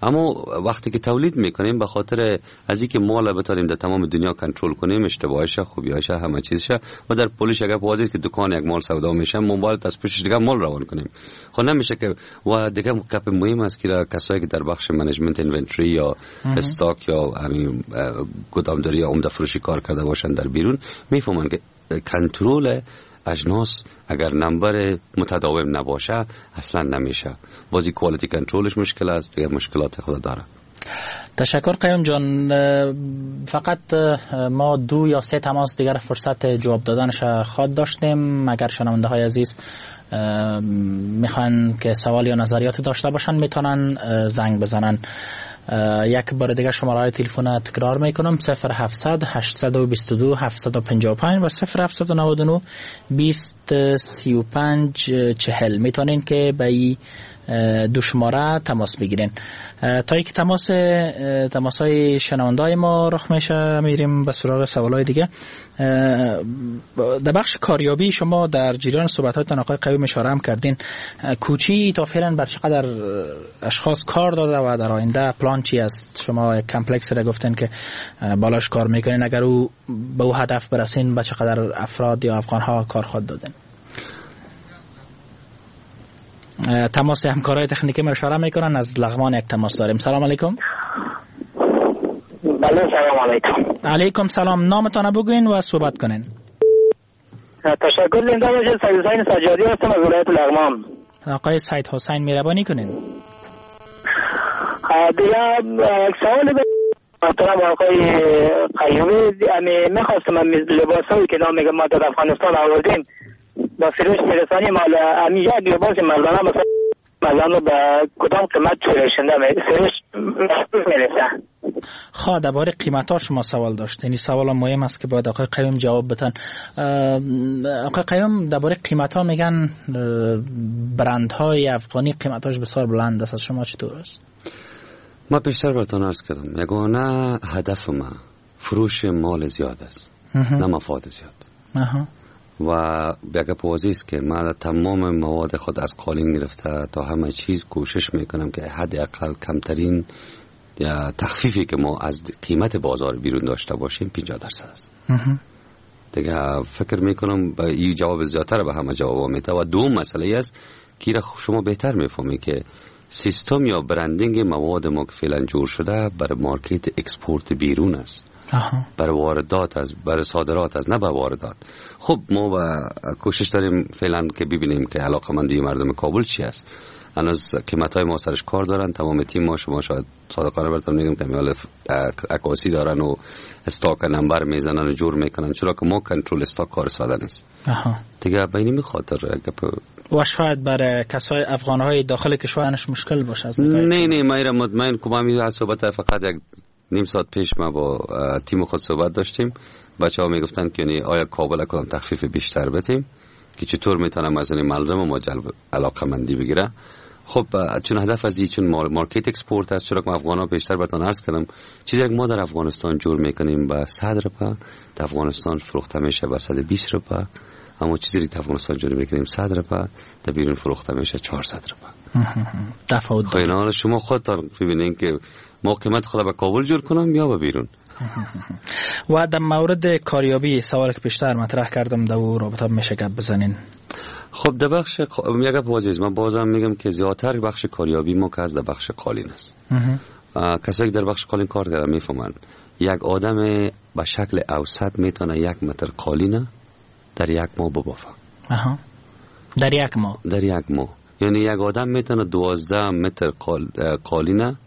اما وقتی که تولید میکنیم به خاطر از اینکه مال بتونیم در تمام دنیا کنترل کنیم، اشتباهش، خوبیاش، همه چیزش، و در پولش اگه واضحه که دکان یک مال سودا میشه، ما باید از پشتش دیگه مال روان کنیم. خب نمیشه که و دیگه گپ مهم است که کسایی که در بخش منیجمنت اینونتری یا استاک یا همین گودامداری یا عمده فروشی کار کرده باشن در بیرون میفهمن که کنترل اجناس اگر نمبر متداوم نباشه اصلا نمیشه. بازی کوالیتی کنترلش مشکل است، دیگه مشکلات خود داره. تشکر قیوم جان. فقط ما 2 یا 3 تماس دیگر فرصت جواب دادنش خواهد داشتیم. اگر شنونده های عزیز میخوان که سوال یا نظریات داشته باشن میتونن زنگ بزنن. یک بار دیگه شماره های تلفن تکرار میکنم: 0700 822 755 و 0799 20 35 40. میتونین که به این 2 شماره تماس بگیرین. تا یک تماس های شنونده های ما رخ میشه میریم به سراغ سوال های دیگه. در بخش کاریابی شما در جریان صحبت هایتان آقای قیوم اشاره هم کردین. کوچی تا فعلا بر چقدر اشخاص کار داده و در آینده پلان چی است؟ شما یک کمپلکس را گفتین که بالاش کار میکنین، اگر او به او هدف برسین به چقدر افراد یا افغان ها کار خود دادین؟ تماس همکارای تکنیکی ما اشاره میکنن. از لغمان یک تماس داریم. سلام علیکم. بله سلام علیکم. علیکم سلام. نامتان بگوین و صحبت کنین. تشکر. زنده باشید. سید حسین سجادی هستم از ولایت لغمان. آقای سید حسین مهربانی کنین. دیگه یک سوال به محترم آقای قیومی. میخواستم لباسایی که نام میگم ما در افغانستان آوردیم با فروش برسانی مال امی یک لباس مردانه مثلا به کدام قیمت فروش میرسه؟ خواه درباره قیمت ها شما سوال داشت. یعنی سوال مهم است که باید آقای قیوم جواب بدن. آقای قیوم درباره قیمت ها میگن برند های افغانی قیمتاش بسیار بلند است. از شما چطور است؟ ما پیشتر براتون عرض کردم یگانه هدف ما فروش مال زیاد است، نه مفاد زیاد. و بگه واضح است که من تمام مواد خود از قالین گرفته تا همه چیز کوشش میکنم که حداقل کمترین یا تخفیفی که ما از قیمت بازار بیرون داشته باشیم 50% است. دیگه فکر میکنم با این جواب زیادتر به همه جواب میده. و دوم مسئله است که شما بهتر میفهمید که سیستم یا برندینگ مواد ما که فعلا جور شده برای مارکت اکسپورت بیرون است. برای واردات از برای صادرات از، نه برای واردات. خب ما با کوشش داریم فعلا که ببینیم که علاقمندی مردم کابل چی است. هنوز قیمت‌های ما سرش کار دارن. تمام تیم ما، شما شاید صادقانه براتون میگم که میال عکاسی دارن و استاک نمبر میزنن و جور میکنن، چرا که ما کنترل استاک کار ساده نیست. دیگه به این خاطر و شاید برای کسای افغان‌های داخل کشورش مشکل باشه. نه من مطمئن که ما صحبت فقط یک نیم ساعت پیش ما با تیم خود صحبت داشتیم. بچه‌ها میگفتن که یعنی آیا کابل کدام تخفیف بیشتر بدیم که چطور میتونم از این مردم ما جلب علاقمندی بگیره. خب چون هدف از این چون مارکت اکسپورت است، چرا که افغانا بیشتر براتون عرض کردم چیزی که ما در افغانستان جور میکنیم با 100 روپیه در افغانستان فروخته میشه با 120 روپیه، اما چیزی که در افغانستان جور میکنیم 100 روپیه در بیرون فروخته میشه 400 روپیه. تفاوت داره. شما خودتان ببینید که ما قیمت خود به کابل جور کنم یا به بیرون. و در مورد کاریابی سوالی که پیشتر مطرح کردم در او رابطه میشه گپ بزنین. خب در بخش یک بازیز من بازم میگم که زیادتر بخش کاریابی ما که از در بخش قالین است. کسایی که در بخش قالین کار کردن میفهمن یک آدم به شکل اوسط میتونه 1 متر قالینه در 1 ماه ببافه. در 1 ماه؟ در 1 ماه. یعنی یک آدم میتونه 12 متر قالینه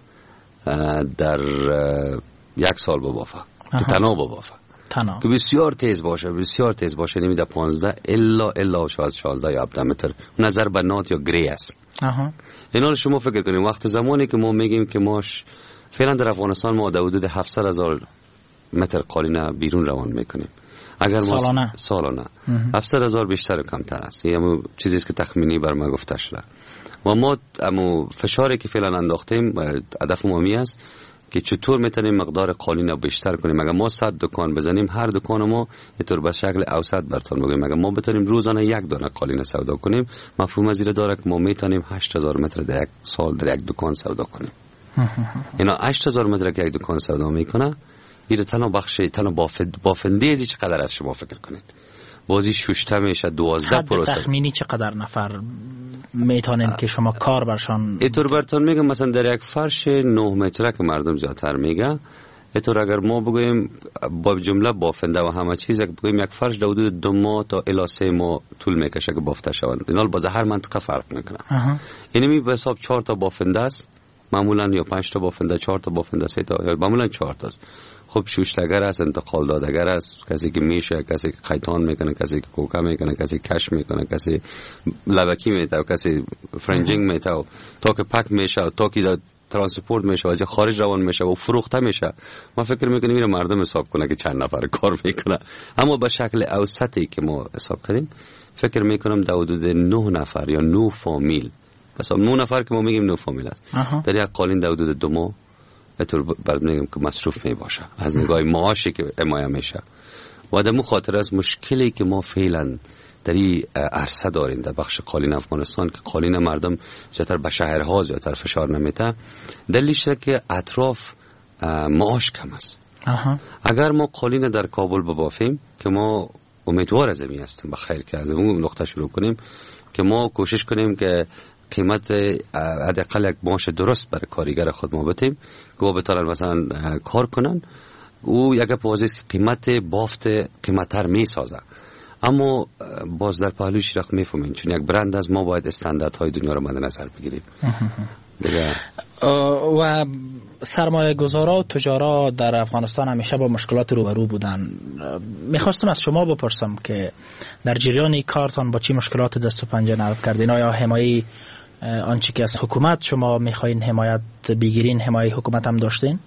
در 1 سال ببافه که تنها ببافه، که بسیار تیز باشه نمیده 15 الا شاید 16 یا 17 متر نظر به نات یا گری است. اینا شما فکر کنیم وقت زمانی که ما میگیم که ماش فعلا در افغانستان ما در حدود 700,000 متر قالینه بیرون روان میکنیم. اگر ما سالانه 700,000 بیشتر کمتر است. یعنی چیزی است که تخمینی بر ما گفته شده. و ما فشاری که فعلا انداختیم هدف ما می است که چطور میتونیم مقدار قالین رو بیشتر کنیم. اگر ما 100 دکان بزنیم هر دکان ما اینطور به شکل اوسط براتون بگیم اگر ما بتونیم روزانه 1 دانه قالین سودا کنیم، مفهوم از این داره که ما میتونیم 8000 متر در 1 سال در 1 دکان سودا کنیم. اینا 8000 متر که یک دکان سودا میکنه، این تنها بخش تنها بافنده ازی چقدر از شما فکر کنید؟ بازی 6 میشه 12 پروسه. تخمینی چقدر نفر میتونن که شما کار برشان؟ اینطور براتون میگم مثلا در یک فرش 9 متره که مردم زیادتر میگه، اینطور اگر ما بگوییم با جمله بافنده و همه چیز بگوییم یک فرش در حدود 2 ماه تا الی 3 ماه طول میکشه که بافته شود. اینا باز هر منطقه فرق میکنه. یعنی می به حساب 4 تا بافنده است معمولا، یا 5 تا بافنده، 4 تا بافنده، 3 تا، یا معمولا 4 تا است. خب شوشتگر است، انتقال دادگر است، کسی که میشه، کسی که خیطان میکنه، کسی که کوکا میکنه، کسی کش میکنه، کسی لبکی میته، کسی فرنجینگ میته، تا که پک میشه، تا که ترانسپورت میشه و از خارج روان میشه و فروخته میشه. ما فکر میکنیم این مردم حساب کنه که چند نفر کار میکنه، اما به شکل اوسطی که ما حساب کردیم فکر میکنم در حدود 9 نفر یا 9 فامیل، مثلا 9 نفر که ما میگیم 9 فامیل است، در یک قالین در حدود 2 ماه اتور برد میگم که مصروف می باشه از نگاه معاشی که حمایه میشه. و در خاطر از مشکلی که ما فعلا در این عرصه داریم در بخش قالین افغانستان که قالین مردم زیادتر به شهرها زیادتر فشار نمیده، دلیلش که اطراف معاش کم است. اگر ما قالین در کابل ببافیم که ما امیدوار از این هستیم بخیر که از اون نقطه شروع کنیم که ما کوشش کنیم که قیمت حداقل یک معاش درست برای کارگر خود ما بتیم که او بتونن مثلا کار کنن. او یک پوزیست که قیمت بافت قیمت‌تر میسازه، اما باز در پهلوش رقم میفهمین چون یک برند از ما باید استانداردهای دنیا رو مد نظر بگیریم. و سرمایه گذارا و تجارا در افغانستان همیشه با مشکلات روبرو بودن. میخواستم از شما بپرسم که در جریان کارتان با چی مشکلات دست و پنجه نرم کردین؟ آیا حمایه آنچه که از حکومت شما میخواین حمایت بگیرین حمایه حکومت هم داشتین؟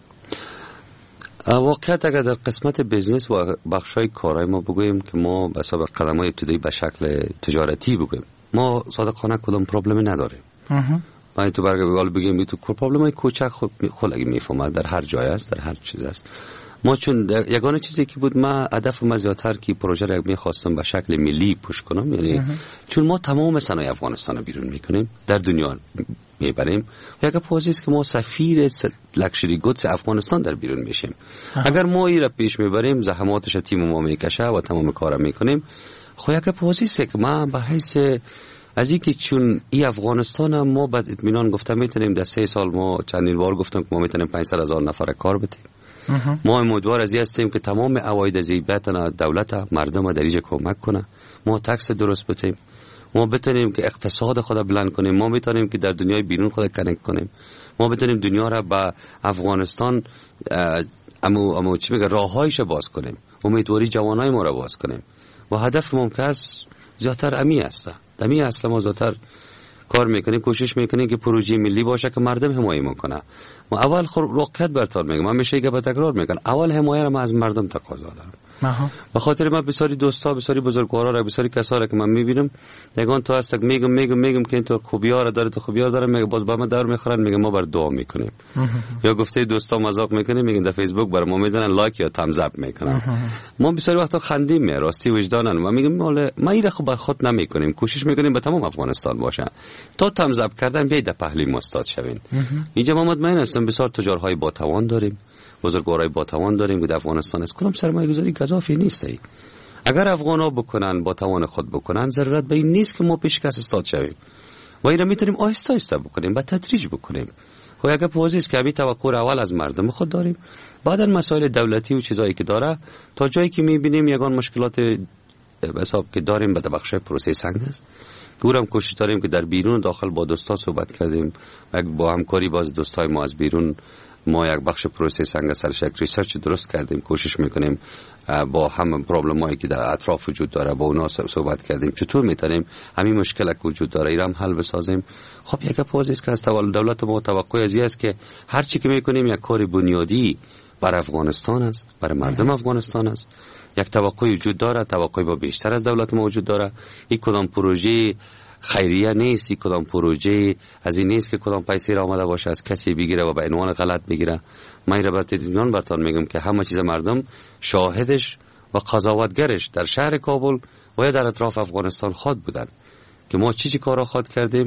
واقعیت اگر در قسمت بیزنس و بخشای کارهای ما بگوییم که ما به حساب قدم‌های ابتدایی به شکل تجارتی بگوییم ما صادقانه کدام پرابلمی نداریم. من تو برگال بگیم تو پرابلمای کوچک خود اگه میفهمم در هر جای است، در هر چیز است. ما چون یگانه چیزی که بود ما هدف ما زیادتر که پروژه رو میخواستم به شکل ملی پوش کنم، یعنی چون ما تمام صنایع افغانستان رو بیرون میکنیم در دنیا میبریم و یک پوزیست که ما سفیر لکشری گودز افغانستان در بیرون میشیم. اگر ما این را پیش میبریم زحماتش تیم ما میکشه و تمام کارا میکنیم. خو یک پوزیست که ما به حیث از اینکه چون ای افغانستان هم ما بعد اطمینان گفتم میتونیم در 3 سال ما چندین بار گفتم که ما میتونیم 500,000 نفر کار بدیم. ما امیدوار از این هستیم که تمام عواید از این دولت مردم در اینجا کمک کنه، ما تکس درست بتیم، ما بتونیم که اقتصاد خود بلند کنیم، ما بتونیم که در دنیای بیرون خود کنکت کنیم، ما بتونیم دنیا را با افغانستان امو چی میگه راههایش باز کنیم، امیدواری جوانای ما را باز کنیم و هدف ممکن است زیادتر امی است. دمی اصلا ما زیادتر کار میکنیم، کوشش میکنیم که پروژه ملی باشه که مردم حمایت میکنه. ما اول روکت برتر میگم، من میشه که به تکرار میگم اول حمایت ما از مردم تقاضا دارم. به خاطر من بسیاری دوستا، بسیاری بزرگوارا را، بسیاری کسا را که من میبینم یگان تو هست میگم که اینطور خوبی‌ها را داره، تو خوبی‌ها داره، میگه باز با ما دور میخورن، میگه ما بر دعا میکنیم. یا گفته دوستا مذاق میکنیم، میگن در فیسبوک بر ما میزنن لایک یا تامز اپ میکنن. ما بسیاری وقتا خندیم، راستی وجدانن ما میگم ما این را خود خود نمیکنیم، کوشش میکنیم به تمام افغانستان باشه. تا تامز اپ کردن بیاید در پهلوی مستاد شوین. اینجا ما مطمئن هستم بسیار تجارهای با توان داریم، بزرگوارای با توان داریم که در افغانستان است. کدام سرمایه‌گذاری گزافی نیست. اگر افغانا بکنن با توان خود بکنن ضرورت به این نیست که ما پیشکش استاد شویم و این را میتونیم آهسته آهسته بکنیم، با تدریج بکنیم. و اگر پوزیست که همین توقع اول از مردم خود داریم، بعدا مسائل دولتی و چیزایی که داره تا جایی که میبینیم یگان مشکلات حساب که داریم به بخش پروسسینگ است. گورم کوشش داریم که در بیرون و داخل با دوستا صحبت کردیم و با همکاری باز دوستای ما از بیرون ما یک بخش پروسسینگ سرش یک ریسرچ درست کردیم، کوشش میکنیم با هم پرابلمایی که در اطراف وجود داره با اونا صحبت کردیم چطور میتونیم همین مشکلی که وجود داره ایران حل بسازیم. خب یک پوزیست که از دولت ما توقع از این است که هر چی که میکنیم یک کار بنیادی برای افغانستان است، برای مردم افغانستان است. یک توقع وجود داره، توقع با بیشتر از دولت ما وجود داره. این کدام پروژه خیریه نیست، کدام پروژه از این نیست که کدام پیسه را آمده باشه از کسی بگیره و به عنوان غلط بگیره. من را براتون میگم که همه چیز مردم شاهدش و قضاوتگرش در شهر کابل و یا در اطراف افغانستان خود بودن که ما چی کارا خود کردیم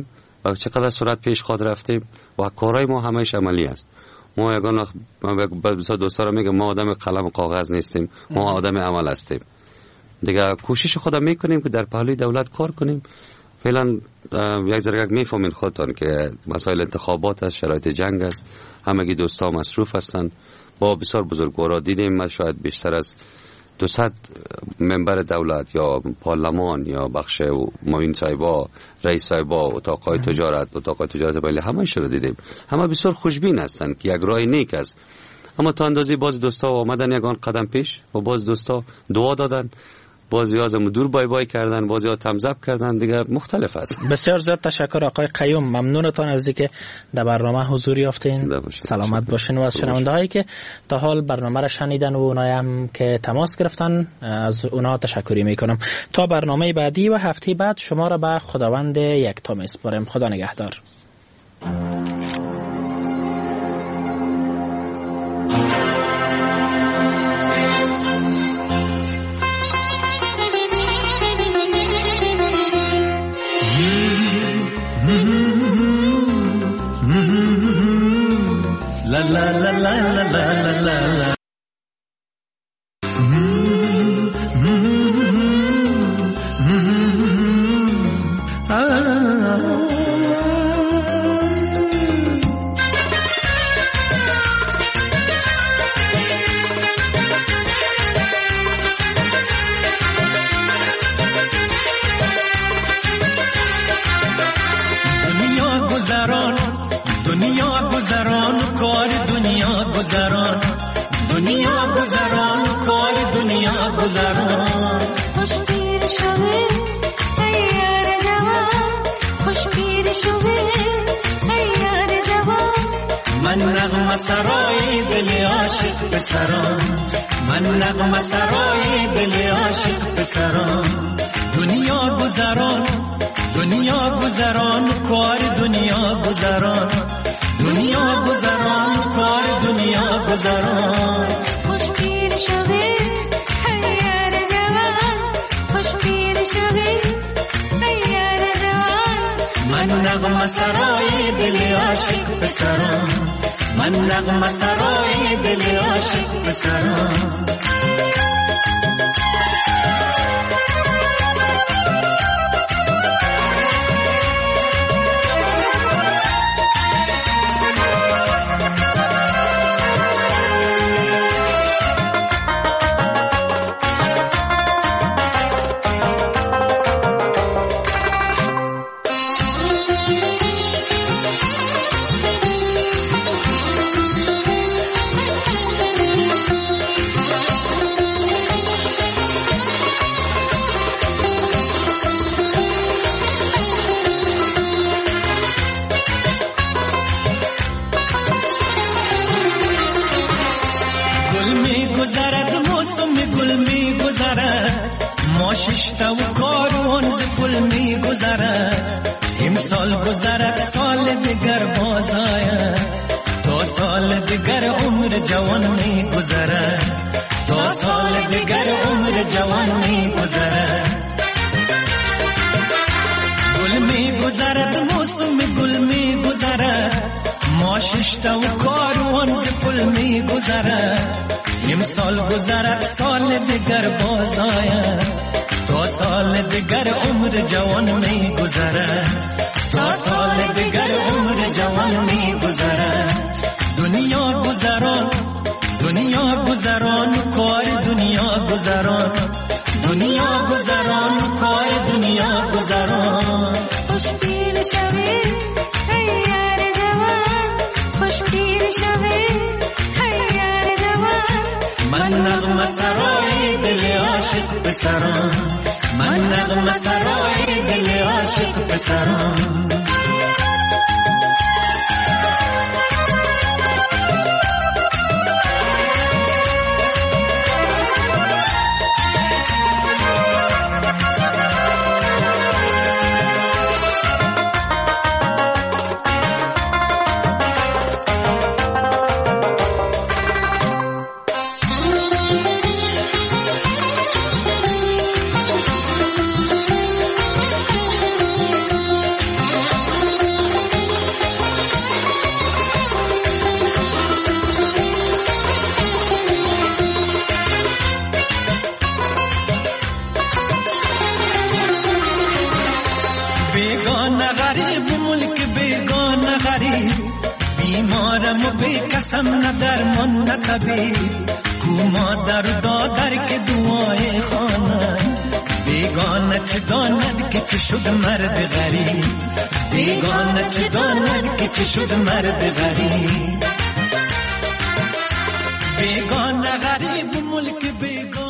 و چقدر سرعت پیش خود رفتیم و کارهای ما همش عملی است. ما یگان بسیار دوستا را میگم ما آدم قلم و کاغذ نیستیم، ما آدم عمل هستیم دیگه. کوشش خودم میکنیم که در پهلوی دولت کار کنیم. فعلا یک ذره میفهمین خودتان که مسائل انتخابات است، شرایط جنگ است، همگی دوستا مصروف هستند. با بسیار بزرگوارا دیدیم ما شاید بیشتر از 200 منبر دولت یا پارلمان یا بخش معاون صاحبا، رئیس صاحبا، اتاقای تجارت ملی همه رو دیدیم. همه بسیار خوشبین هستند که یک راه نیک است. اما تا اندازه باز دوستا آمدن یگان قدم پیش و باز دوستا دعا دادن، بعضی از دور بای بای کردن، بعضی ها تمزب کردن، دیگه مختلف است. بسیار زیاد تشکر آقای قیوم، ممنونتان از اینکه در برنامه حضور یافتین. سلامت باشین. و از شنونده هایی که تا حال برنامه را شنیدن و اونایی هم که تماس گرفتن از اونا تشکری میکنم. تا برنامه بعدی و هفته بعد شما را به خداوند یکتا میسپارم. خدا نگهدار. La la la la la la la la. سرای دل عاشق پسران، من نغمه سرای دل عاشق پسران. دنیا گذران، دنیا گذران، کار دنیا گذران، دنیا گذران، کار دنیا گذران. خوش پیر شوی هیار جوان، خوش پیر شوی هیار جوان. من نغمه سرای دل عاشق پسران، من نغمه سرای دل عاشق پسران. ششتا و کاروان ز پل می گذرد، امسال گذرد سال دیگر باز آید، تا سال دیگر عمر جوان می گذرد، تا سال دیگر عمر جوان می گذرد. گل می گذرد موسم گل می گذرد، ما ششتا و کاروان ز پل می گذرد، امسال گذرد سال دیگر باز آید، تا سال دیگر عمر جوان می گذرد، تا سال دیگر عمر جوان می گذرد. دنیا گذران، دنیا گذران، کار دنیا گذران، دنیا گذران، کار دنیا گذران. خوش پیر شوی هیار جوان، خوش پیر شوی هیار جوان. من نغمه سرای دل عاشق پسران، من نغمه سرای دل عاشق پسران. بیگانه غریب ملک بیگانه غریب بیمارم و بی قسم نه درمان نه طبیب کو مادر دادر که دعای خانه بیگانه چه داند که چه شد مرد غریب بیگانه چه داند که چه شد مرد غریب بیگانه غریب ملک بیگانه